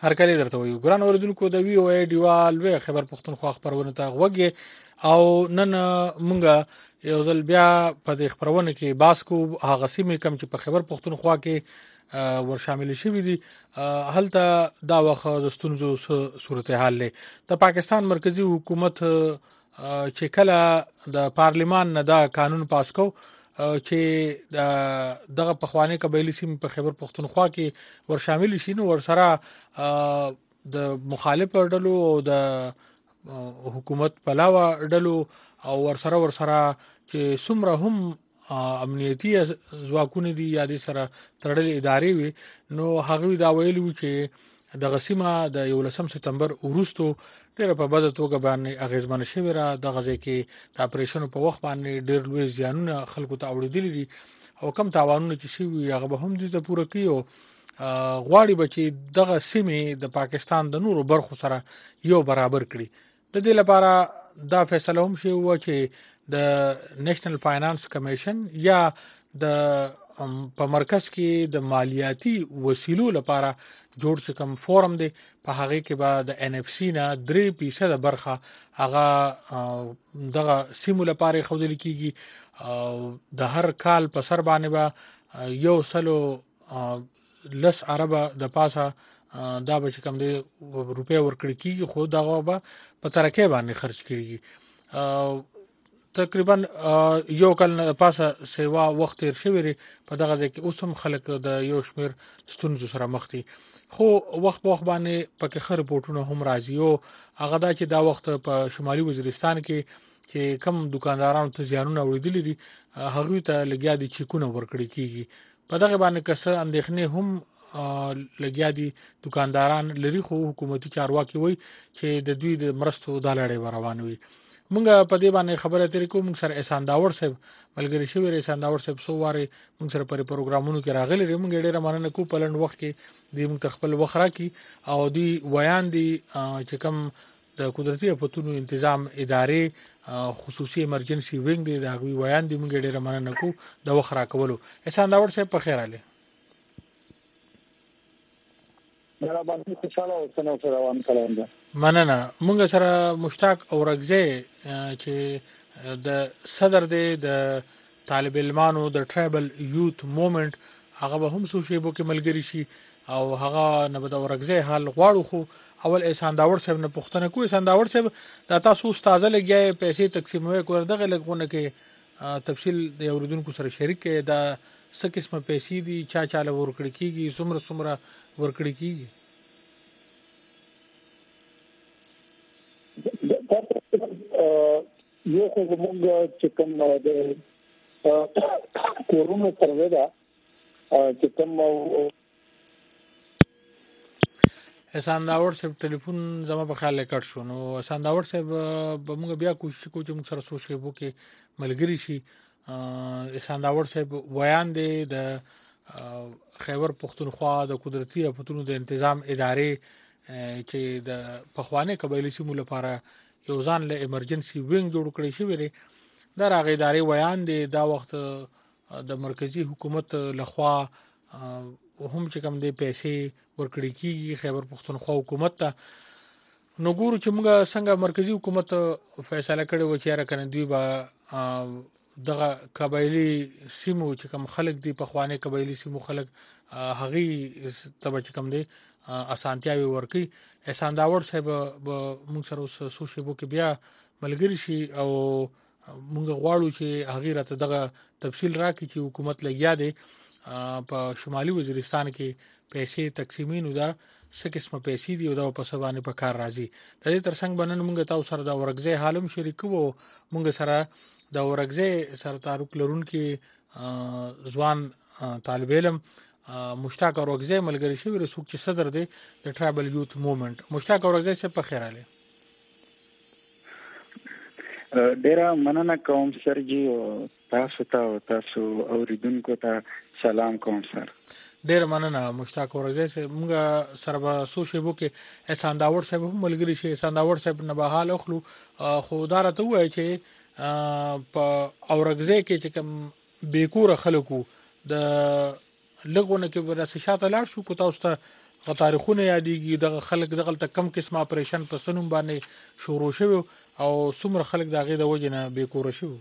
هرکلی درته وایو. ګران اوریدونکو د وی او ای ډیوال وی خبر پښتونخوا خبرونه ته غوږی او نن مونږه یو ځل بیا په دې خبرونه کې باس کو هغه سیمه کم چې په خبر پښتونخوا کې ور شامل شوی دي. هلته دا وخت د ستونزو صورتحال له د پاکستان مرکزی حکومت چې کله د پارلیمان نه دا قانون پاس کو چې دغه پخوانی قبایلی سیمه په خبر پښتونخوا کې ور شامل شي نو ور سره د مخالف ډلو او د حکومت پلاوه ډلو او ور سره ور سره چې څومره هم امنیتي ځواکونه دي یا د سره تړلې ادارې وي نو هغه دا ویلو چې د غسیمه د یولسم سپتمبر وروسته ډېر په بده توګه باندې اغیزمن شوی را د غزې کې د اپریشن په وخت باندې ډېر لوی زیانونه خلکو ته اوریدلي دي او کم تاوانونه چې شوی هغه به هم د پوره کیو غواړي بچي دغه سیمه د پاکستان د نورو برخو سره یو برابر کړي. د دې لپاره دا فیصله هم شوی و چې د نېشنل فاینانس کمیشن یا د په مرکز کې د مالیاتي وسیلو لپاره جوړ چې کوم فورم دی په هغه کې به د ان اف سی نه درې فیصد برخه هغه دغه سیمو لپاره خوذل کیږي او د هر کال په سر باندې به یو سلو لس عربه د پاسه دا به کوم دی روپیا ورکړي کیږي خو دغه به په ترکه باندې خرج کیږي. تقریبا یو کال پاسه سیوا وخت تیر شوی په دغه ځکه اوسم خلک د یو شمیر ستونزو سره مخ دي خو وخت په وخت باندې پکې خر رپورټونه هم راځي او هغه دا چې دا وخت په شمالي وزیرستان کې چې کم دکاندارانو ته زیانونه وړي دي هغه ته لګیا دي چیکونه ورکړي کیږي. په دغه باندې کسه اندېښنې هم لګیا دي دکانداران لري خو حکومتي چارواکي وایي چې د دوی د مرستو د لړۍ روان وي. مونږ په دې باندې خبره ترې کوم سره احسان داور صاحب ملګری شوی احسان داور صاحب سو واره مونږ سره پر پروګرامونو کې راغلي لري. مونږ ډېر مننه کوو په لند وخت کې د مونږ خپل وخت راکې او دی ویان دي چې کوم د قدرتي افتونو تنظیم ادارې خصوصي ایمرجنسي وینګ دی دا غوي ویان دي. مونږ ډېر مننه کوو د وخت راکولو. احسان داور صاحب په خیر اله مرا باندې خوشاله او سنو سره روان کلام ده. مننه. مونږ سره مشتاق اورغزه چې د صدر دی د طالب علمانو د ټرایبل یوث موومېنټ هغه به هم سو شی بو کې ملګری شي او هغه نه به اورغزه حال غواړو خو اول احسان داور صاحب نه پښتنه کوی. احسان داور صاحب دا تاسو استاد لګیا پیسې تقسیموي کور دغه لګونه کې تفصیل د اوریدونکو سره شریک کړي دا څه قسمه پیسې دي چا چاله ورکړي کیږي څومره څومره ورکړي کیږي. یو خو موږ چې کوم د کورونا سروې دا چې کوم احسان داور صاحب ټلیفون زما په خیال کې کټ شو نو احسان داور صاحب به موږ بیا کوشش کوو چې موږ سره سوشي وو کې ملګری شي. احسان داور صاحب ویان دی د خیبر پښتونخوا د قدرتي افتونو د تنظیم ادارې چې د پخوانی قبایلی سیمو لپاره یو ځان له ایمرجنسي وینګ جوړ کړی شوی دی. دا راغی ادارې ویان دی دا وخت د مرکزی حکومت لخوا هم چې کوم دی پیسې ورکړي کیږي خیبر پښتونخوا حکومت ته. نو ګورو چې موږ څنګه مرکزی حکومت فیصله کړې و چې راکنه دوی به دغه قبایلی سیمو چې کوم خلک دی پخوانی قبایلی سیمو خلک هغه تبع چې کوم دی اسانتیاوي ورکي. احسان داور صاحب موږ سره سوشي بو کې بیا ملګری شي او موږ غواړو چې هغه راته دغه تفصیل راکړي چې حکومت لګیا دی په شمالي وزیرستان کې پیسې تقسیمینو دا څه قسمه پیسې دی او دا په سبانه په کار راځي. د دې ترڅنګ بنن موږ تاسو سره دا ورغځي حالم شریک وو. موږ سره دا ورغځي سره تعلق لرونکي ځوان طالب علم مشتاق اورغزی ملګری شوی رسوک چې صدر دی د ټرایبل یوث موومېنټ. مشتاق اورغزی څخه په خیر اله ډیره مننه کوم سر جی او تاسو ته تاسو اوریدونکو ته سلام کوم سر. ډیر مننه مشتاق اورغزی. موږ سره به سوشي بو کې احسان داور صاحب هم ملګری شي. احسان داور صاحب نه به حال اخلو خو دار ته وای چې په اورغزی کې چې کوم بیکور خلکو د لګونه کې ورسې شاته لاړ شو کو تاسو ته غو تاریخونه یادېږي دغه خلک دغه کم قسم اپریشن په سنوم باندې شروع شوی او څومره خلک د هغې د وجې نه بېکوره شوي.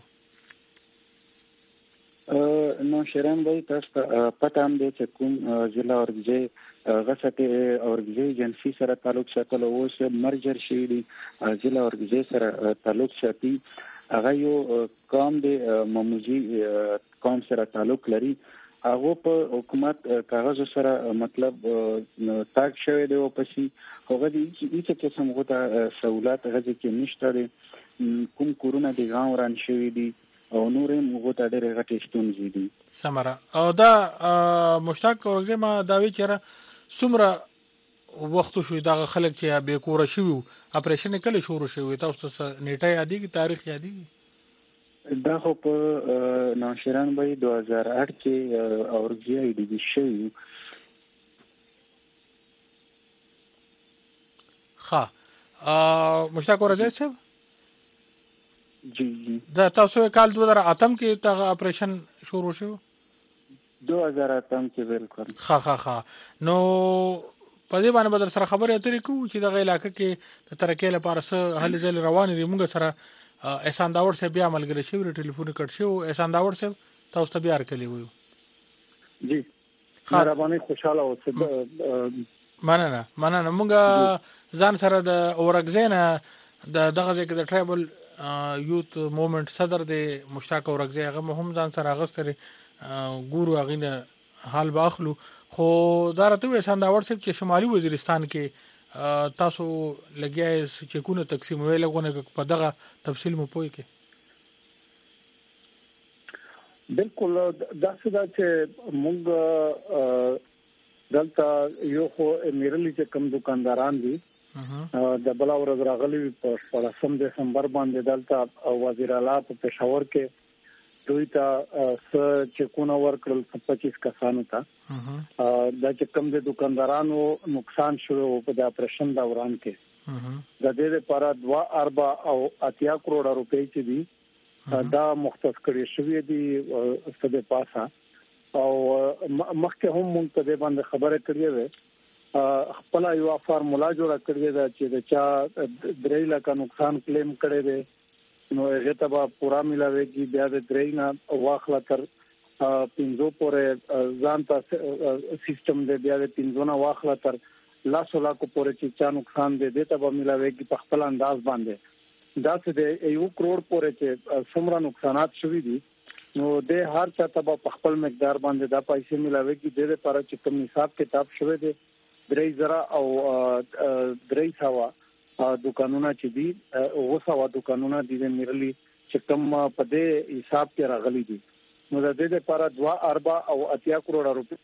نو شیران بھائی تاسو ته پته هم دی چې کوم ضلع اورګزی غسته اورګزی ایجنسی سره تعلق ساتلو اوس مرجر شوي دي ضلع اورګزی سره تعلق ساتي هغه یو قوم دی مموزي قوم سره تعلق لري هغه په حکومت کاغذ سره مطلب تاک شوی دی او پسې هغه دي چې قسم غوته سہولت غږی کې نشته دي کوم کورونه دی غاو ران شوی دي او نورې موږ ته ډېرې غټې ستونزې دي. سمره او دا مشتاق اورګزی ما دا وی چېرې څومره وخت شو دغه خلک چې بېکوره شوي اپریشن کله شروع شوی تاسو ته نیټه یادېږي تاریخ یادېږي؟ دا خو په ناشران بھائی دو هزار آٹھ کې اورګزی آی ډي بي شوی. ښه مشتاق اورګزی صاحب جی جی دا تاسو کال دو هزار اتم کې تا اپریشن شروع شو؟ دو هزار اتم کې بالکل. ها ها ها نو په دې باندې بدر سره خبرې اترې کوو چې دغه علاقې کې د ترکیې لپاره څه هلې ځلې روانې دي. موږ سره احسان داور صاحب بیا ملګری شوي ټلیفون کټ شو. احسان داور صاحب تاسو ته بیا هرکلی وایو. جی مهرباني خوشاله اوسئ. مننه مننه موږ ځان سره د اورګزی نه د دغه ځای کې د ټرایبل یوت موومنت صدر دی مشتاق اورګزی هغه هم ځان سره اغستري ګورو هغې نه حال به اخلو. خو دا راته وایي احسان داور صاحب چې شمالي وزیرستان کې تاسو لګیا یې چیکونه تقسیموي لږونه په دغه تفصیل مو پوه کړئ. بالکل داسې ده چې موږ دلته یو خو میرلی چې کم دکانداران دي د بل ورځ راغلي په شپږم دسمبر باندې دلته وزیر اعلی په پېښور کې دوی ته س چکونه ورکړل پچیس کسانو ته دا چې کم د دکاندارانو نقصان شوی په د اپریشن دوران کې د دې لپاره دوه اربع او اتیا کروڑ روپۍ چې دي دا مختص کړی شوی دي ستاسو پاسه او مخکې هم موږ په دې باندې خبره کړې وې خپل یو فارمولا جوړه کړې ده چې د چا درې لکه نقصان کلیم کړي دي نو هغه ته به پورا ملاويږي بیا د درې نه واخله تر پنځو پورې ځان ته سیستم دی بیا د پنځو نه واخله تر لاسو لاکو پورې چې چا نقصان دی د ته به ملاويږي په خپل انداز باندې دا څه دی یو کروڑ پورې چې څومره نقصانات شوي دي نو د هر چا ته په خپل مقدار باندې دا پیسې ملاويږي د لپاره چې کوم حساب کتاب شوی دی درې زره او درې سوا دکانونه چې دي او سوا دکانونه دي د میرلی چې کوم په دې حساب کې راغلي دي نو د دې لپاره دوه اربع او اتیا کروڑ روپۍ.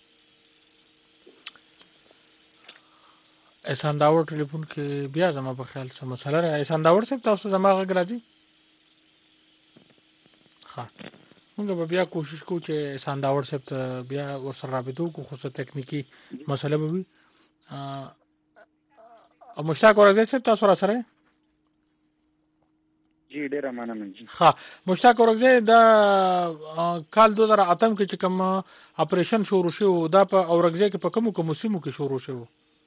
احسان داور ټلیفون کې بیا زما په خیال سم مسله را احسان داور صاحب تاسو زما غږ راځي؟ ها موږ به بیا کوشش کوو چې احسان داور صاحب ته بیا ورسره رابطه وکړو خو څه تکنیکی مسله به وي. او مشتاق اورګزی صاحب تاسو را سره جی ډیره مننه جی. ها مشتاق اورګزی دا کال دو هزار اتم کې چې کوم اپریشن شروع شو دا په اورګزی کې په کومو کومو سیمو کې شروع شو؟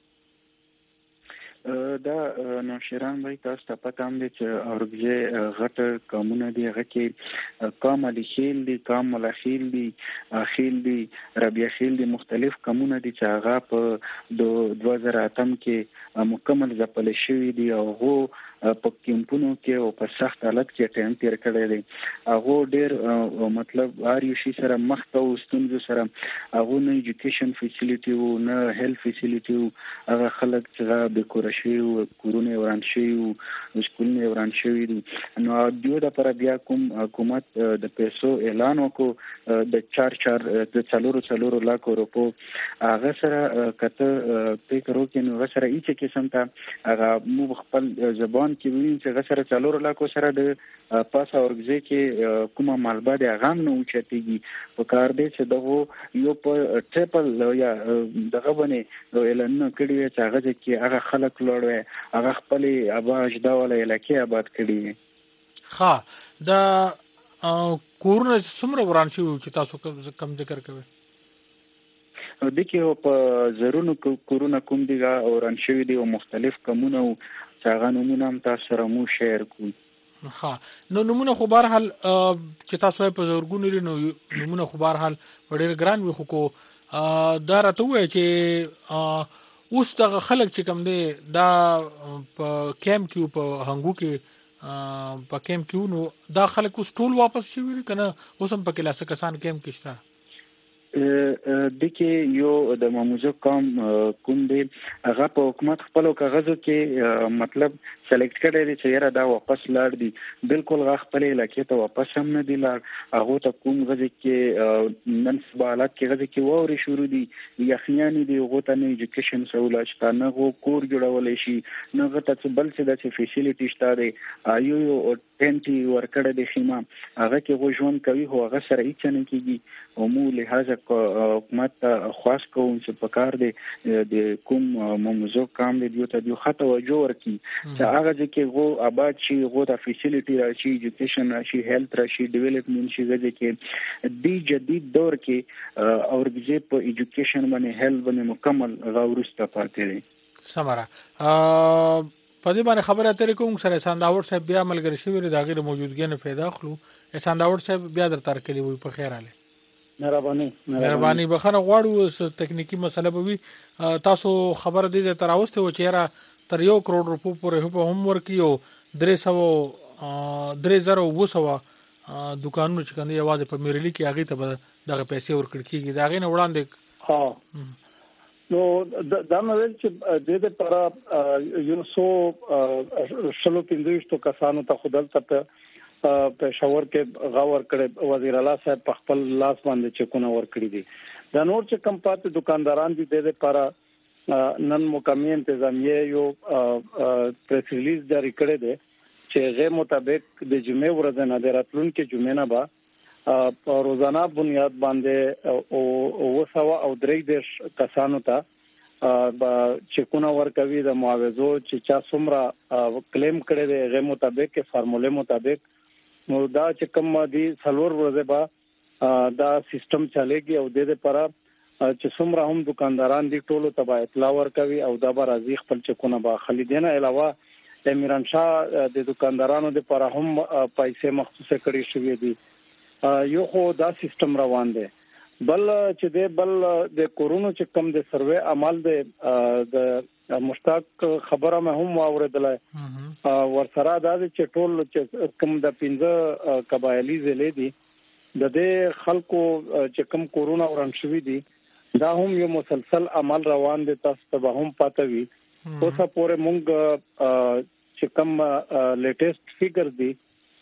دا نوشیران بھائی تاسو ته پته هم دي چې اورګزی غټ قومونه دي هغه کې قوم علي خیل دي قوم ملا خیل دي خیل دي ربیع خیل دي مختلف قومونه دي چې هغه په دوه هزار اتم کې مکمل ځپل شوي دي او هغه په کیمپونو کې او په سخت حالت کې ټایم تیر کړی دی هغه ډېر مطلب هر یو شي سره مخ ته ستونزو سره هغه نه ایجوکیشن فیسیلیټي او نه هیلث فیسیلیټي هغه خلک چې به کور شي او کورونه وران شي او سکولونه وران شي نو دیو د پر بیا کوم حکومت د پیسو اعلان وکړو د چار چار د څلورو څلورو لاک روپو هغه سره کته فکر وکړو نو هغه سره هیڅ قسم ته هغه مو خپل زبان کې ویني چې هغه سره څلورو لاکو سره د پاس اورګزی کې کومه مالبه د غام نه اوچتيږي په کار دی چې دغه یو په ټریپل یا دغه باندې اعلان کړی چې هغه کې هغه خلک لوړ هغه خپل اباج دا ولا علاقې آباد کړي. ها دا کورونه څومره وران شو چې تاسو کم ذکر کوئ؟ د کې په زرونو کورونه کوم دي او رانشوي دي او مختلف کمونه او څنګه نمونه هم تاسو سره مو شیر کوو. ها نو نمونه خو بهر حال چې تاسو په زورګونو لري نو نمونه خو بهر حال ډېر ګران وي خو کو دا راته وایي چې اوس دغه خلک چې کوم دي دا په کیمپ کې په هنګو کې په کیمپ کې نو دا خلک اوس ټول واپس شوي کنه اوس هم په کلاسه کسان کیمپ کې شته. د کې یو د ماموزو قوم کوم دی هغه په حکومت خپل کاغذو کې مطلب سلیکټ کړی دی چې یاره دا واپس لاړ دي بالکل غ خپل علاقې ته واپس هم نه دی لاړ هغه ته کوم غږ کې نن سبا حالات کې غږ کې ووري شروع دي یخنیانی دی هغه ته نه ایجوکیشن سہولت شته نه کور جوړول شي نه غته بل څه د فیسیلیټی شته دی ایو یو ټنټي ورکړه د خیمه هغه کې غو ژوند کوي هو هغه سره هیڅ نه کیږي او مو لهدا حکومت خاص کوم چې په کار دی د کوم موضوع کام دی ته دی خطه توجه ورکړي چې هغه چې غو آباد شي غو د فیسیلیټی راشي ایجوکیشن راشي هیلث راشي ډیولپمنٹ شي چې دی جدید دور کې اورګزه په ایجوکیشن باندې هیلث باندې مکمل غوړسته پاتې دي. سمره په دې باندې خبره اترې کوم سره احسان داوود صاحب بیا ملګری شوی د غیر موجودګۍ نه پیدا خلو. احسان داوود صاحب بیا در تر کلی وي په خیر اله مهرباني مهرباني بخنه غواړو تکنیکی مسله به وي تاسو خبر دې تر اوسته و چې را تر یو کروڑ روپو پورې په هم ورکیو درې سو درې زره و سو دکانونو چې کنه یوازې په میرلی کې هغه ته دغه پیسې ورکړ کیږي دا غي نه وړاندې ها نو دا نو چې د دې پر یو سو شلو پندوشتو کسانو ته خدل ته په شاور کې غاور کړي وزیر اعلی صاحب په خپل لاس باندې چکونه ور کړی دي. دا نور چې کم پات دکانداران دي د دې پر نن مقامی انتظامیه یو پریس ریلیز جاری کړی دی چې غیر مطابق د جمعې ورځ نه د راتلونکو جمعې نه با په روزانه بنیاد باندې او وسو او درې دیش کسانو ته با چکونه ورکوي د معاوضو چې چا څومره کلیم کړي دی غیر مطابق کې فارموله مطابق نو دا چې کوم دي څلور ورځې با دا سیستم چلےږي او د دې لپاره چې څومره هم دکانداران دي ټولو ته اطلاع ورکوي او دا به راځي خپل چکونه با خالي دینه علاوه د میران شاه د دکاندارانو لپاره هم پیسې مخصوصه کړې شوې دي یو خو دا سیستم روان دی. بل چې د بل د کورونا چې کم د سروې عمل د مشتاق خبره مې هم اوریدله ورسره دا چې ټول چې کم د پنځه قبایلی ضلع دي د دې خلکو چې کم کورونا ورن شوې دي دا هم یو مسلسل عمل روان دي تاسو ته هم پاتې وي اوسه پورې مونږ چې کم لیټیسټ فیګر دي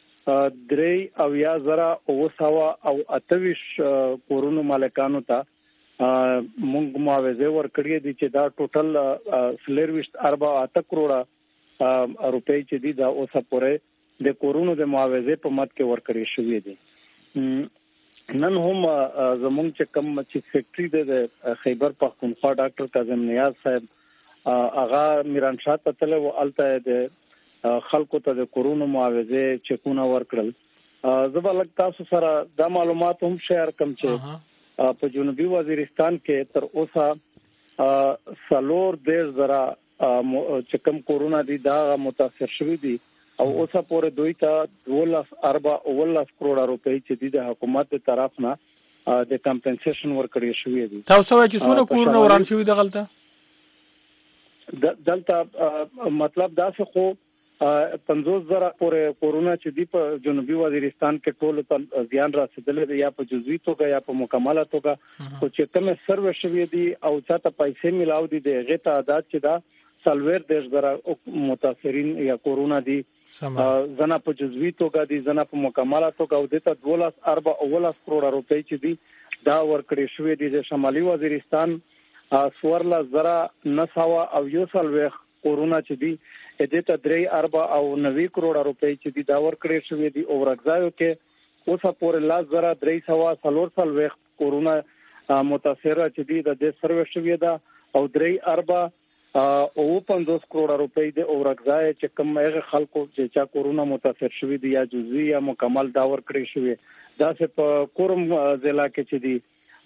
درې او یا زرا او سوا او اتویش کورونا مالکانو ته مونږ معاوضه ورکړې دي چې دا ټوټل سلیرويست اربع اته کروڑه روپۍ چې دي دا اوسه پورې د کورونا د معاوضه په مت کې ورکړې شوې دي. نن هم زمونږ چې کم چې سیکریټری د خیبر پختونخوا ډاکټر کاظم نیاز صاحب اغا میران شاه ته تل و الته د خلکو ته د کورونا معاوضه چکونه ورکړل. زبلک تاسو سره د معلومات هم شیر کم چې په جنوبي وزیرستان کې تر اوسه سلور دیش زرا چې کم کورونا دي دا متاثر شوی دي او اوسه پورې دوی ته دولس اربع اولس کروڑه روپۍ چې دي د حکومت تر طرف نه د کمپنسیشن ورکړی شوی دي. تاسو چې څونه کورونا وران شوی د غلطه دلته مطلب دا څه خو پنځوس زره پورې کورونا چې دی په جنوبي وزیرستان کې ټول ته ځان رسیدلې یا په جزوی توګه یا په مکمله توګه خو چې کومه سرو شوی دي او چاته پیسې ملاو دي د غته عادت چې دا سلویر دیش زره متاثرین یا کورونا دي زنه په جزوی توګه دي زنه په مکمله توګه او دته دولس اربع اولس کروڑه روپۍ چې دي دا ورکړې شوې دي د شمالي وزیرستان سورلا زرا نسوا او یو سلويخ کورونا چې دي دته درې اربع او نوي کروڑه روپۍ چې دي دا ورکړې شوې دي او راځایو کې اوسه پورې لاس زرا درې سوا سلور سلويخ کورونا متاثر چې دي د سروي شوې ده او درې اربع او پنځوس کروڑه روپۍ د او راځای چې کوم هغه خلکو چې چا کورونا متاثر شوې دي یا جزئی یا مکمل دا ورکړې شوې دا چې په کورم ضلع کې چې دي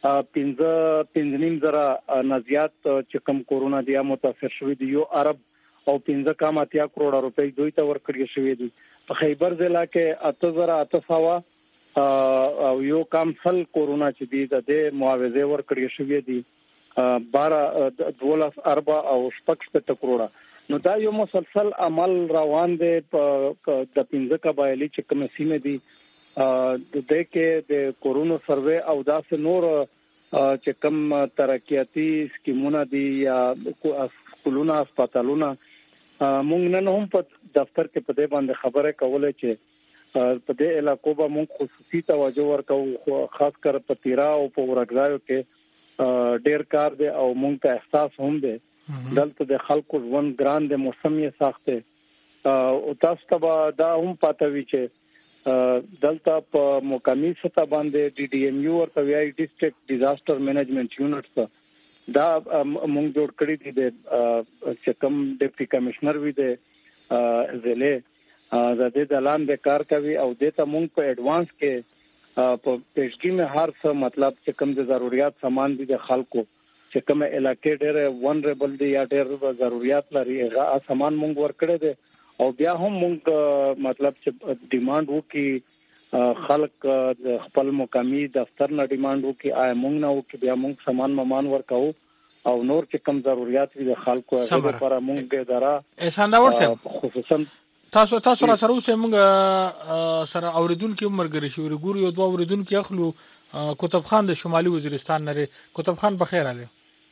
پنځه پنځه نیم زره نه زیات چې کوم کورونا دی متاثر شوی دی یو ارب او پنځه کام اتیا کروڑ روپۍ دوی ته ورکړي شوی دي په خیبر ضلع کې اته زره اته سوه او یو کام سل کورونا چې دی د معاوضه ورکړي شوی دي بارہ دولس اربع او شپږ شپږ کروڑ نو دا یو مسلسل عمل روان دی په د پنځه قبایلی چې کوم سیمه دي د دې کې د کورونا سروې او داسې نور چې کوم ترقیاتی سکیمونه دي یا سکولونه هسپتالونه مونږ نن هم په دفتر کې په دې باندې خبره کوله چې په دې علاقو به مونږ خصوصي توجه ورکو خاص کر په تیرا او په ورګرايو کې ډېر کار دی او مونږ ته احساس هم دی دلته د خلکو ژوند ګران دی موسم یې سخت او تاسو ته دا هم پاتې وی چې دلته په مقامی سطح باندې ډي ډي ایم یو ورته وی ډیسټریکټ ډیزاستر مینجمنت یونټ دا مونږ جوړ کړی دي د چې کوم ډیپټي کمشنر وی دی ضلع د دې د اعلان به کار کوي او د ته مونږ په ایڈوانس کې په پیشګی مې هر څه مطلب چې کوم د ضرورت سامان دي د خلکو چې کوم علاقې ډېر ونربل دي یا ډېر ضرورت لري هغه سامان مونږ ورکړی دي او بیا هم مونږ مطلب چې ډیماند وکي خلک د خپل مقامی دفتر نه ډیماند وکي آی مونږ نه وکي بیا مونږ سامان ممان ورکاو او نور چې کوم ضرورت دي د خلکو هغه لپاره مونږ اداره احسان داور صاحب خصوصا تاسو تاسو را سره اوسه مونږ سره اوریدونکو مرګري شو ورګور یو دوه اوریدونکو اخلو کتب خان د شمالي وزیرستان نه کتب خان بخیر علي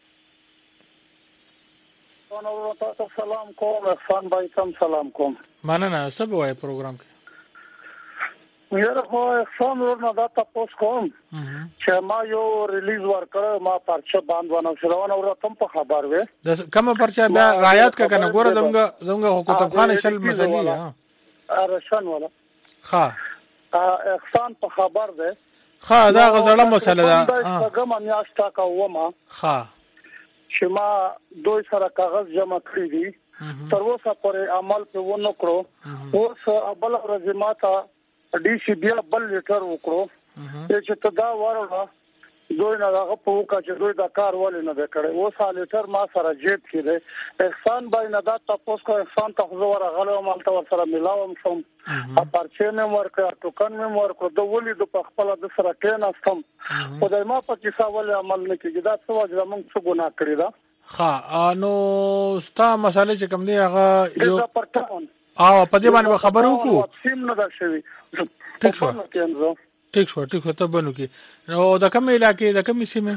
تاسو سلام کوم احسان بھائی تم سلام کوم مننه سب وای پروګرام کې یاره خو احسان ورنه دا تاسو کوم چې ما یو ریلیز ورکړ ما پرچه باندې ونه شروع او تم په خبر وې د کومه پرچه بیا رعایت کا کنه ګوره زموږ زموږ کتب خان شل مسلې ها ارشن ولا ها احسان په خبر ده ها دا غزړه مسله ده دا څنګه میاشتا کا ومه ها چې ما دوی سره کاغذ جمع کړی دي تر اوسه پورې عمل په ونه کړو اوس بل ورځ ماته ډي سي بیا بل لیټر وکړو چې ته دا ورغه دوی نه هغه په وکړه چې دوی دا کار ولې نه وکړي اوس لیټر ما سره جیب کې دی احسان بای نه دا تاسو کو احسان تاسو ورغله مالته ور سره ملاوم شم ا پرچې مې ورکړ ټوکن مې ورکړ د ولې د خپل د سره کې نستم خدای ما په کیسه ولې عمل نه کیږي دا څه وجه موږ څه ګناه کړی دا ها نو ستا مسالې چې کوم دی هغه یو پرټاون او په دې باندې خبرو کو سیم نه دا شوی ټیک شو ټیک شو ټیک ته بنو کې نو د کوم علاقې د کوم سیمه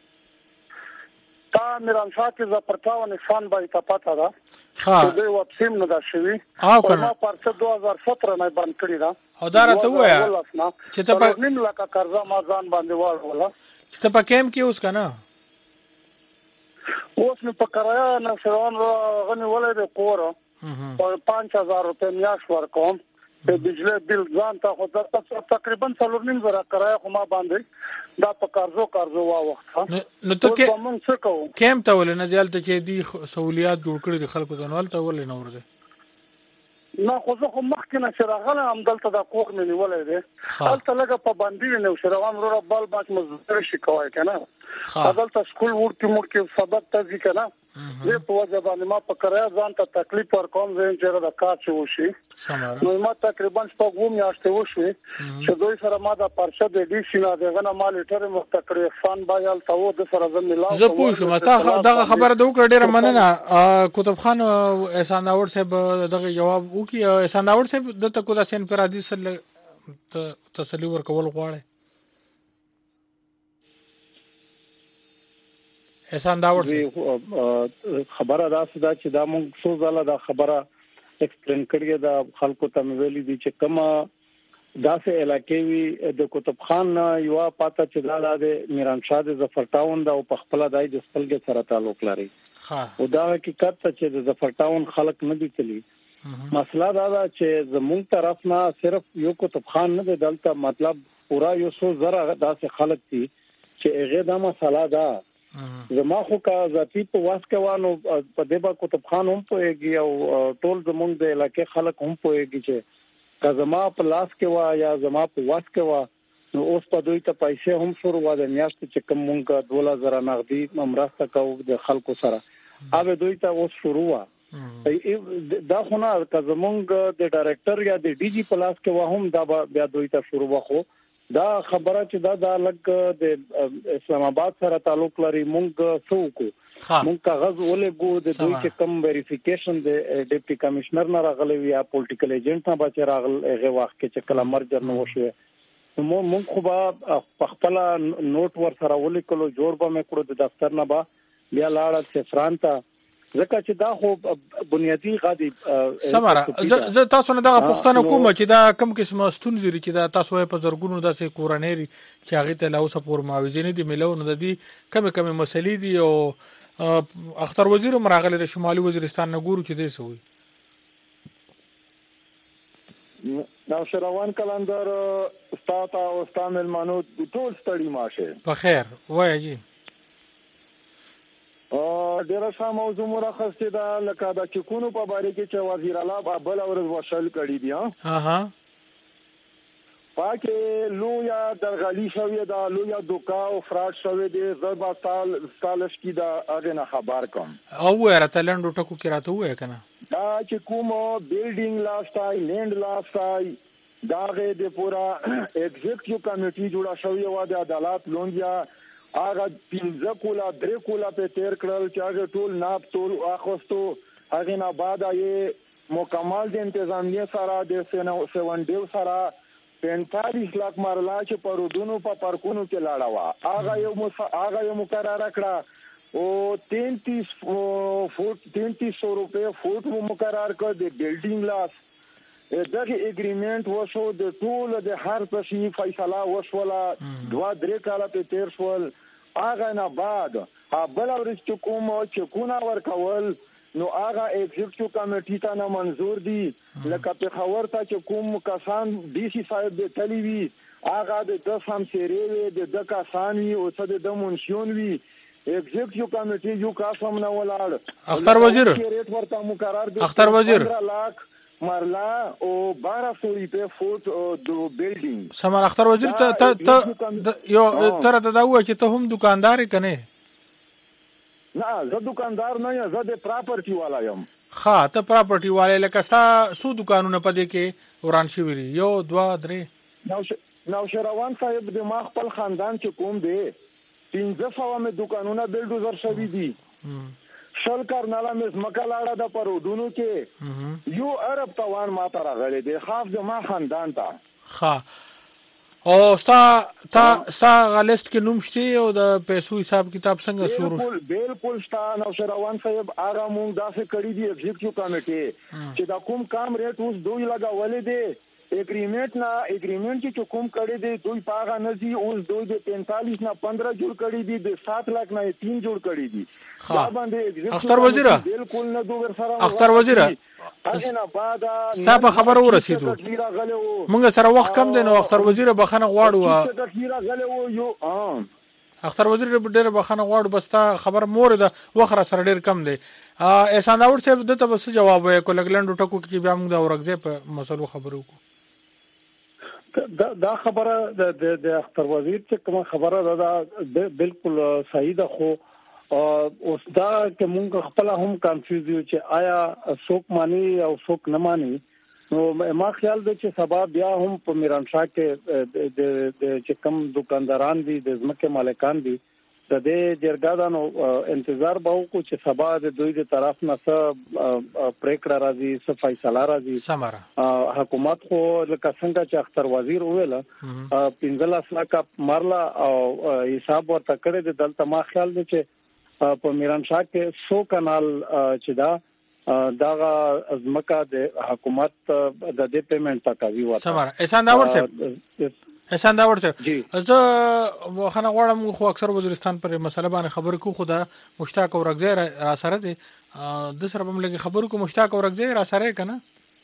تا میران شاه کې ز پرټاون انسان باندې ته پتا دا ها دوی وبسیم نه دا شوی او کنه پرڅه دوه هزار سترہ نه باندې کړی دا او دا راته وایا چې ته په نیم لکه قرضه ما ځان باندې واړوله چې ته په کیم کې اوس کنه اوس نو په کرایه نه شروان غنی ولې د کور په پنځه هزار روپے میاش ورکوم په بجلی بل ځان ته خو تقریبا څلور نیم زره کرایه خو ما باندې دا په قرضو قرضو وا وخت نو ته کې موږ څه کوو کیم ته ولې نه ځالته چې دی سہولیات جوړ کړی د خلکو ته نوال ته ولې نه ورځي نه خو زه خو مخکې نه شراغله هم دلته د کوغ مې نیولې ده هلته لږه پابندي نه شراغم رو بال باک مزدور شي کوي کنه دلته سکول ورته مور کې سبق ته ځي کنه زه په وجه باندې ما په کرایه ځان ته تکلیف ورکوم زه چې را کار چي وشي نو ما تقریبا شپږ میاشتې وشي چې دوی سره ما د پرشه د ډي سي نه دغه نه مال ټر مستقری خان بایل ته و د سره زم ملاو زه پوه شوم ته دغه خبره د وکړه ډیره مننه کتب خان احسان داور صاحب دغه جواب وکي احسان داور صاحب د تکو د سین پرادي سره تسلی ورکول غواړي احسان داور خبره دا سدا چې دا موږ څو ځله دا خبره ایکسپلین کړی دا خلکو ته ویلي دي چې کومه داسې علاقې وي د کتب خان یو پاته چې دا د میران شاه د ظفر ټاون دا په خپل دای د خپلګ سره تعلق لري او دا حقیقت چې د ظفر ټاون خلک نه دي تللی مسله دا ده چې زموږ طرف نه صرف یو کتب خان نه دلته مطلب پورا یو څو زره داسې خلک دي چې هغه دا مسله ده زما خو کا ذاتی په واسکه وانو په دبا کتب خان هم پويږي او ټول زمونږ د علاقې خلک هم پويږي چې کا زما په لاس کې وا یا زما په واسکه وا نو اوس په دوی ته پیسې هم شروع و د میاشتې چې کوم مونږ دوه زره نغدي مرسته کوو د خلکو سره اوبه دوی ته اوس شروع و دا خو نه که زمونږ د ډایریکټر یا د ډي جی پلاس کې و هم دا بیا دوی ته شروع وخو دا خبره چې دا د لګ د اسلام آباد سره تعلق لري مونږ څوک مونږ کاغذ ولګو د دوی کې کم ویریفیکیشن د ډیپټي کمشنر نه راغلی یا پولیټیکل ایجنټ نه بچ راغل هغه وخت کې چې کله مرجر نه وشوي مو مونږ خو په خپل نوٹ ور سره ولیکلو جوړ به مې کړو د دفتر نه با بیا لاړه سفران ته ځکه چې دا خو بنیادی غادي سماره زه تاسو نه دغه پښتنه کوم چې دا کم قسمه ستونزې لري چې دا تاسو په زرګونو داسې کورنۍ چې هغه ته له اوسه پور معاوضې نه دي ملو نه دي کم کم مسلې دي او اختر وزیر مراغله د شمالي وزیرستان نه ګورو چې دې سوي نو شروان کلندر استاد او استاد ملمنو ټول ستړي ماشه په خیر وایي ا ډیر ښه موضوع مرخصه ده لکه دا چکونو په باره کې چې وزیر اعلی بل اورز وشل کړی دی ها ها پاکه لویا درغلی شوی دا لویا دوکا او فراډ شوی دی زربا سال سالش کی دا اگه نه خبر کوم او ورته لندو ټکو کې راته وای کنه دا چې کوم بیلډینګ لاسټای لند لاسټای داغه د پورا ایگزیکټیو کمیټي جوړه شوی و د عدالت لونجا هغه پنځه کولا درې کولا په تیر کړل چې هغه ټول ناب ټول اخوستو هغه نه بعد یې مکمل د انتظامیه سره د سیون ډیو سره پینتالیس لاک مرلا چې پرودونو په پارکونو کې لاړه وا هغه یو هغه یو مقرره کړه او تینتیس فوټ تینتیس سو روپے فوټ مقرر کړ د بلډینګ لاس دغه اګریمنت وشو د ټول د هر څه فیصله وشوله دوا درې کاله په تیر شول هغه نه بعد بل ورځ چې کوم چې کو نه ورکول نو هغه ایگزیکټیو کمیټې ته نه منزور دي لکه په خبر ته چې کوم کسان ډي سي صاحب د تلی وی هغه د د سم سری وی د د کسان وی او څه د منشون وی ایگزیکټیو کمیټې یو کاسم نه ولاړ اختر وزیر ریټ ورته مقرر دي اختر وزیر پندرہ لاکھ مرلا او بارہ سو روپے فوٹ دو بلډینګ سمار اختر وزیر ته ته یو تر ته دا و چې ته هم دکاندار کنه نه زه دکاندار نه یم زه د پراپرټي والا یم ها ته پراپرټي والا لکه ستا سو دکانونه پدې کې وران شوی یو دوا درې نو نو شروان صاحب د ما خپل خاندان چې کوم دی پنځه سوه مې دکانونه بلډوزر شوي دي شل کارناله مې مکه لاړه د پرودونو کې یو عرب توان ما ته راغلی دی خاص د ما خاندان ته ها او ستا تا ستا غلیست کې نوم شته او د پیسو حساب کتاب څنګه شروع بالکل بالکل ستا نو شروان صاحب هغه مونږ داسې کړی دی ایگزیکټیو کمیټي چې دا کوم کام ریټ اوس دوی لګولې دی اګریمنت نه اګریمنت چې کوم کړی دی دوی پاغه نه دي اوس دوی د پینتالیس نه پندرہ جوړ کړی دي د سات لاک نه تین جوړ کړی دي دا باندې اختر وزیر بالکل نه دوه سره اختر وزیر هغه نه بعد ستا په خبر ورسېدو موږ سره وخت کم دی نو اختر وزیر بخنه غواړو یو اختر وزیر ډېر بخنه غواړو بس تا خبر مور ده وخره سره ډېر کم دی احسان داور صاحب دته بس جواب وکړ لګلند ټکو کې بیا موږ دا ورغځه په مسلو خبرو کو دا دا خبره د د اختر وزیر چې کوم خبره ده بالکل صحیح ده خو اوس دا چې موږ خپل هم کنفیوز یو چې آیا څوک مانی او څوک نه مانی نو ما خیال دی چې سبا بیا هم په میرانشاه کې د چې کوم دکانداران دي د ځمکې مالکان دي د دې جرګادانو انتظار به وکړو چې سبا د دوی د طرف نه څه پریکړه راځي څه فیصله راځي سماره حکومت خو لکه څنګه چې اختر وزیر وویل پنځلس لکه مرلا او حساب ورته کړی د دلته ما خیال دی چې په میرانشاه کې سو کانال چې دا داغه ازمکه د حکومت د دې پیمنٹ تکوي وته سماره احسان داور صاحب احسان داور صاحب زه وخنه غواړم خو اکثر وزیرستان پر مسله باندې خبرې کو خدا مشتاق اورګزی را سره دي د سره هم لګي خبرو کو مشتاق اورګزی را سره کنه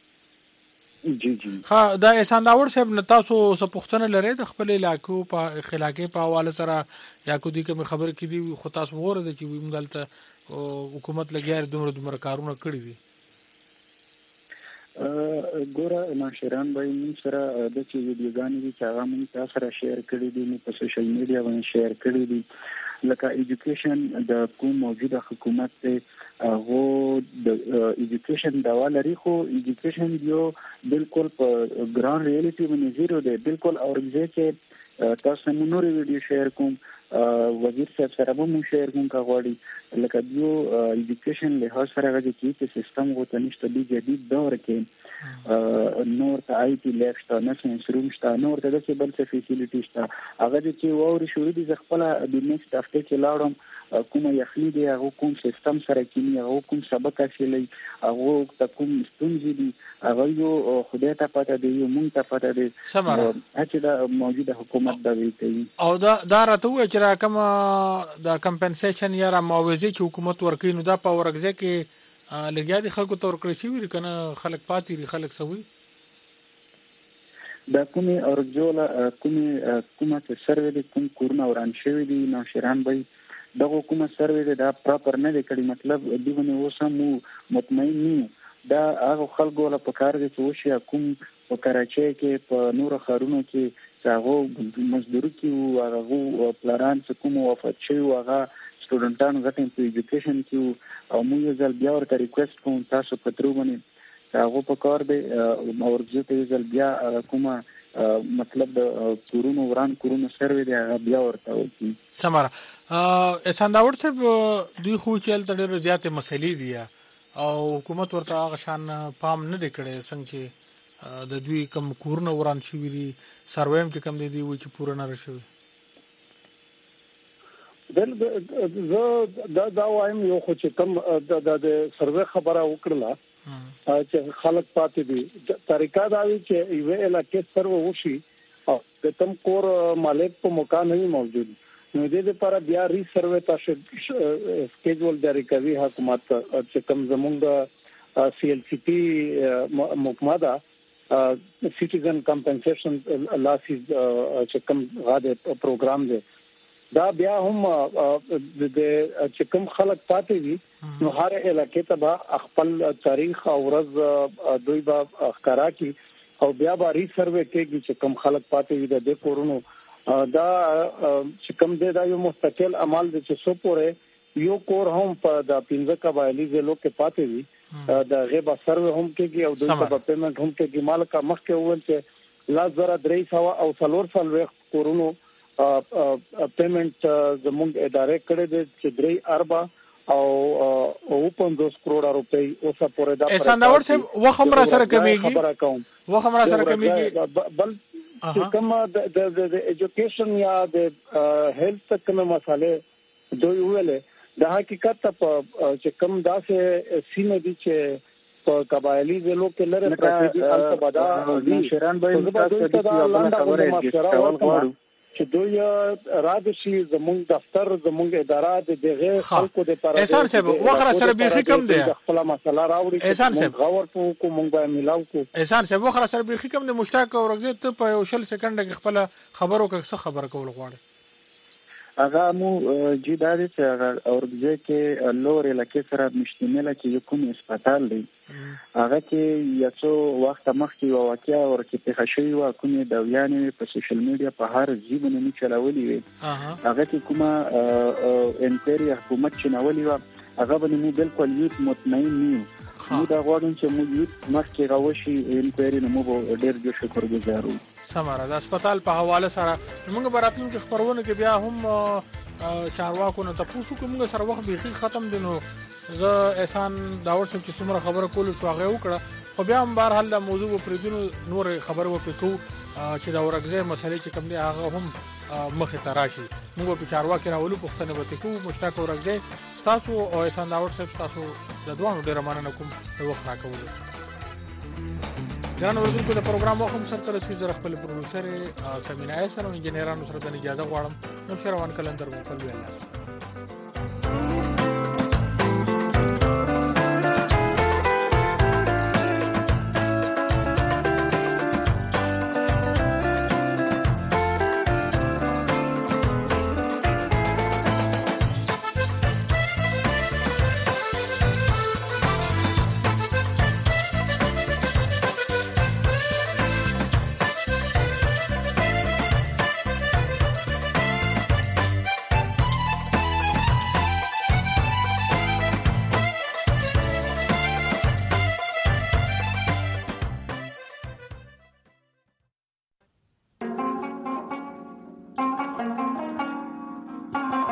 جی جی ها دا احسان داور صاحب نتاسو سپختنه لري د خپل علاقو په خلاقې په حواله سره یا کو دي کوم خبر کې دي خو تاسو وره د چې موږ دلته حکومت لګیار دومره دومره کارونه کړی دي ګوره ناشران به موږ سره د چې ویډیوګانې دي چې هغه موږ تاسو سره شیر کړي دي نو په سوشل میډیا باندې شیر کړي دي لکه ایجوکیشن د کوم موجوده حکومت ته هغه د ایجوکیشن دا لري خو ایجوکیشن یو بالکل په ګران ریالټي باندې زیرو دی بالکل اورځي چې تاسو مونږ نور ویډیو شیر کوم وزیر صاحب سره به مونږ شیر کوم کا غواړي لکه یو ایجوکیشن له هغه سره غږی چې سیستم غوته نشته دی جدید دور کې نور ته آی ټي لیب شته نسنس روم شته نور ته د څه بل څه فیسیلیټی شته هغه چې ووري شوې دي خپل د نیکسټ هفته کې لاړم کومه یخني دی هغه کوم سیستم سره کینی هغه کوم سبق اصلي هغه ته کوم ستونزې دي هغه یو خدای ته پته دی یو مونږ ته پته دی چې دا موجوده حکومت دا وی کوي او دا دا راته وایي چې را کوم دا کمپنسیشن یا را معاوضه چې حکومت ورکوي نو دا په ورګځه کې لګیا دي خلکو ته ورکړي شي وی کنه خلک پاتې لري خلک سوي دا کومي اورجوله کومي کومه چې سروي دي کوم کورونه وران شوی دي ناشران به دغه کومه سروي دي دا پراپر نه دی کړی مطلب دیونه وسمو مطمئن نه دا هغه خلکو له پکار دي چې وشي کوم په کراچۍ کې په نور خارونو کې هغه مزدوري کې هغه پلان چې کوم وفات شوی هغه سټوډنټانو غټین په ایجوکیشن کې او موږ ځل بیا ورته ریکوست کوم تاسو په ترو باندې هغه په کار دی او ورځو ته ځل بیا کومه مطلب د کورونو وران کورونو سروي دی هغه بیا ورته وکړي سماره اسانداور څه دوی خو چې تل ډېر زیاتې مسلې دي او حکومت ورته هغه شان پام نه دی کړی څنګه د دوی کوم کورونه وران شوي دي سرویم کې کم دي دی و چې پوره نه راشي دل زه دا دا وایم یو خو چې کوم د سروې خبره وکړه چې خلک پاتې دي طریقه دا وی چې یو علاقې سروې وشي او د تم کور مالک په مکان نه موجود نو د دې لپاره بیا ری سروې تاسو سکیجول جاری کوي حکومت چې کوم زمونږ سی ایل سی پی محکمه دا سټیزن کمپنسیشن لاسز چې کوم غاده پروګرام دی دا بیا هم د چې کوم خلک پاتې دي نو هر علاقې ته به خپل تاریخ او ورځ دوی به ښکارا کی او بیا به ری سروې کوي چې کوم خلک پاتې دي د کورونو دا چې کوم دی دا یو مستقل عمل دی چې سو پورې یو کور هم په د پنځه قبایلی ضلعو کې پاتې دي د غیبه سروې هم کوي او دوی په پیمنټ هم کوي مالک مخکې وول چې لا زره درې سو او څلور سو کورونو پیمنٹ زموږ ادارې کړې دي چې درې اربا او او پنځوس کروڑ روپۍ اوسه پورې دا اسانداور صاحب وخت را سره کمیږي وخت را سره کمیږي بل کوم د ایجوکیشن یا د هیلث کوم مسالې دوی ویلې د حقیقت په چې کوم داسې سینې دي چې په قبایلی ضلعو کې لره پراته دي البته بدا شیران به تاسو د خبرې چې دوی راځي زموږ دفتر زموږ اداره د دغه خلکو د پر احسان صاحب وخره سره بيخي کم دی خپل مسله راوړي احسان صاحب غور کو مونږ به ملاو کو احسان صاحب وخره سره بيخي کم دی مشتاق اورګزه ته په یو شل سکند کې خپل خبرو کې څه خبر کول غواړي هغه مو جیداري چې هغه اورګزه کې لور لکه سره مشتمله کې کوم هسپتال دی هغه کې یو څو وخت مخکې یو واقعیا ورکه په خشوي وا کومې د ویانې په سوشل میډیا په هر ځیبونه می چلولې وي هغه کې کومه انټری حکومت چنولې وا هغه باندې مو بالکل یوت مطمئن نه نو دا غواړم چې موږ یوت مخکې راوشي انټری نو مو ډېر جو شکر گزار یو سماره د هسپتال په حواله سره موږ براتلون کې خبرونه کې بیا هم چارواکو نه تاسو کومه سره وخت به ختم دینو زه احسان داور صاحب چې څومره خبره کول شو هغه وکړه خو بیا هم بهر حال د موضوع په دینو نور خبره وکړو چې دا ورګزه مسلې چې کوم دی هغه هم مخه ته راشي موږ په چارواکو راولو پښتنه وته کوو مشتاق ورګزه تاسو او احسان داور صاحب تاسو د دوه ډیره مننه کوم د وخت راکولو ځان ورته د پروګرام وخت سره تر څو زره خپل پروډوسر سمینا ایسر او انجنیرانو سره د اجازه غواړم نو شروان کلندر په خپل ویلا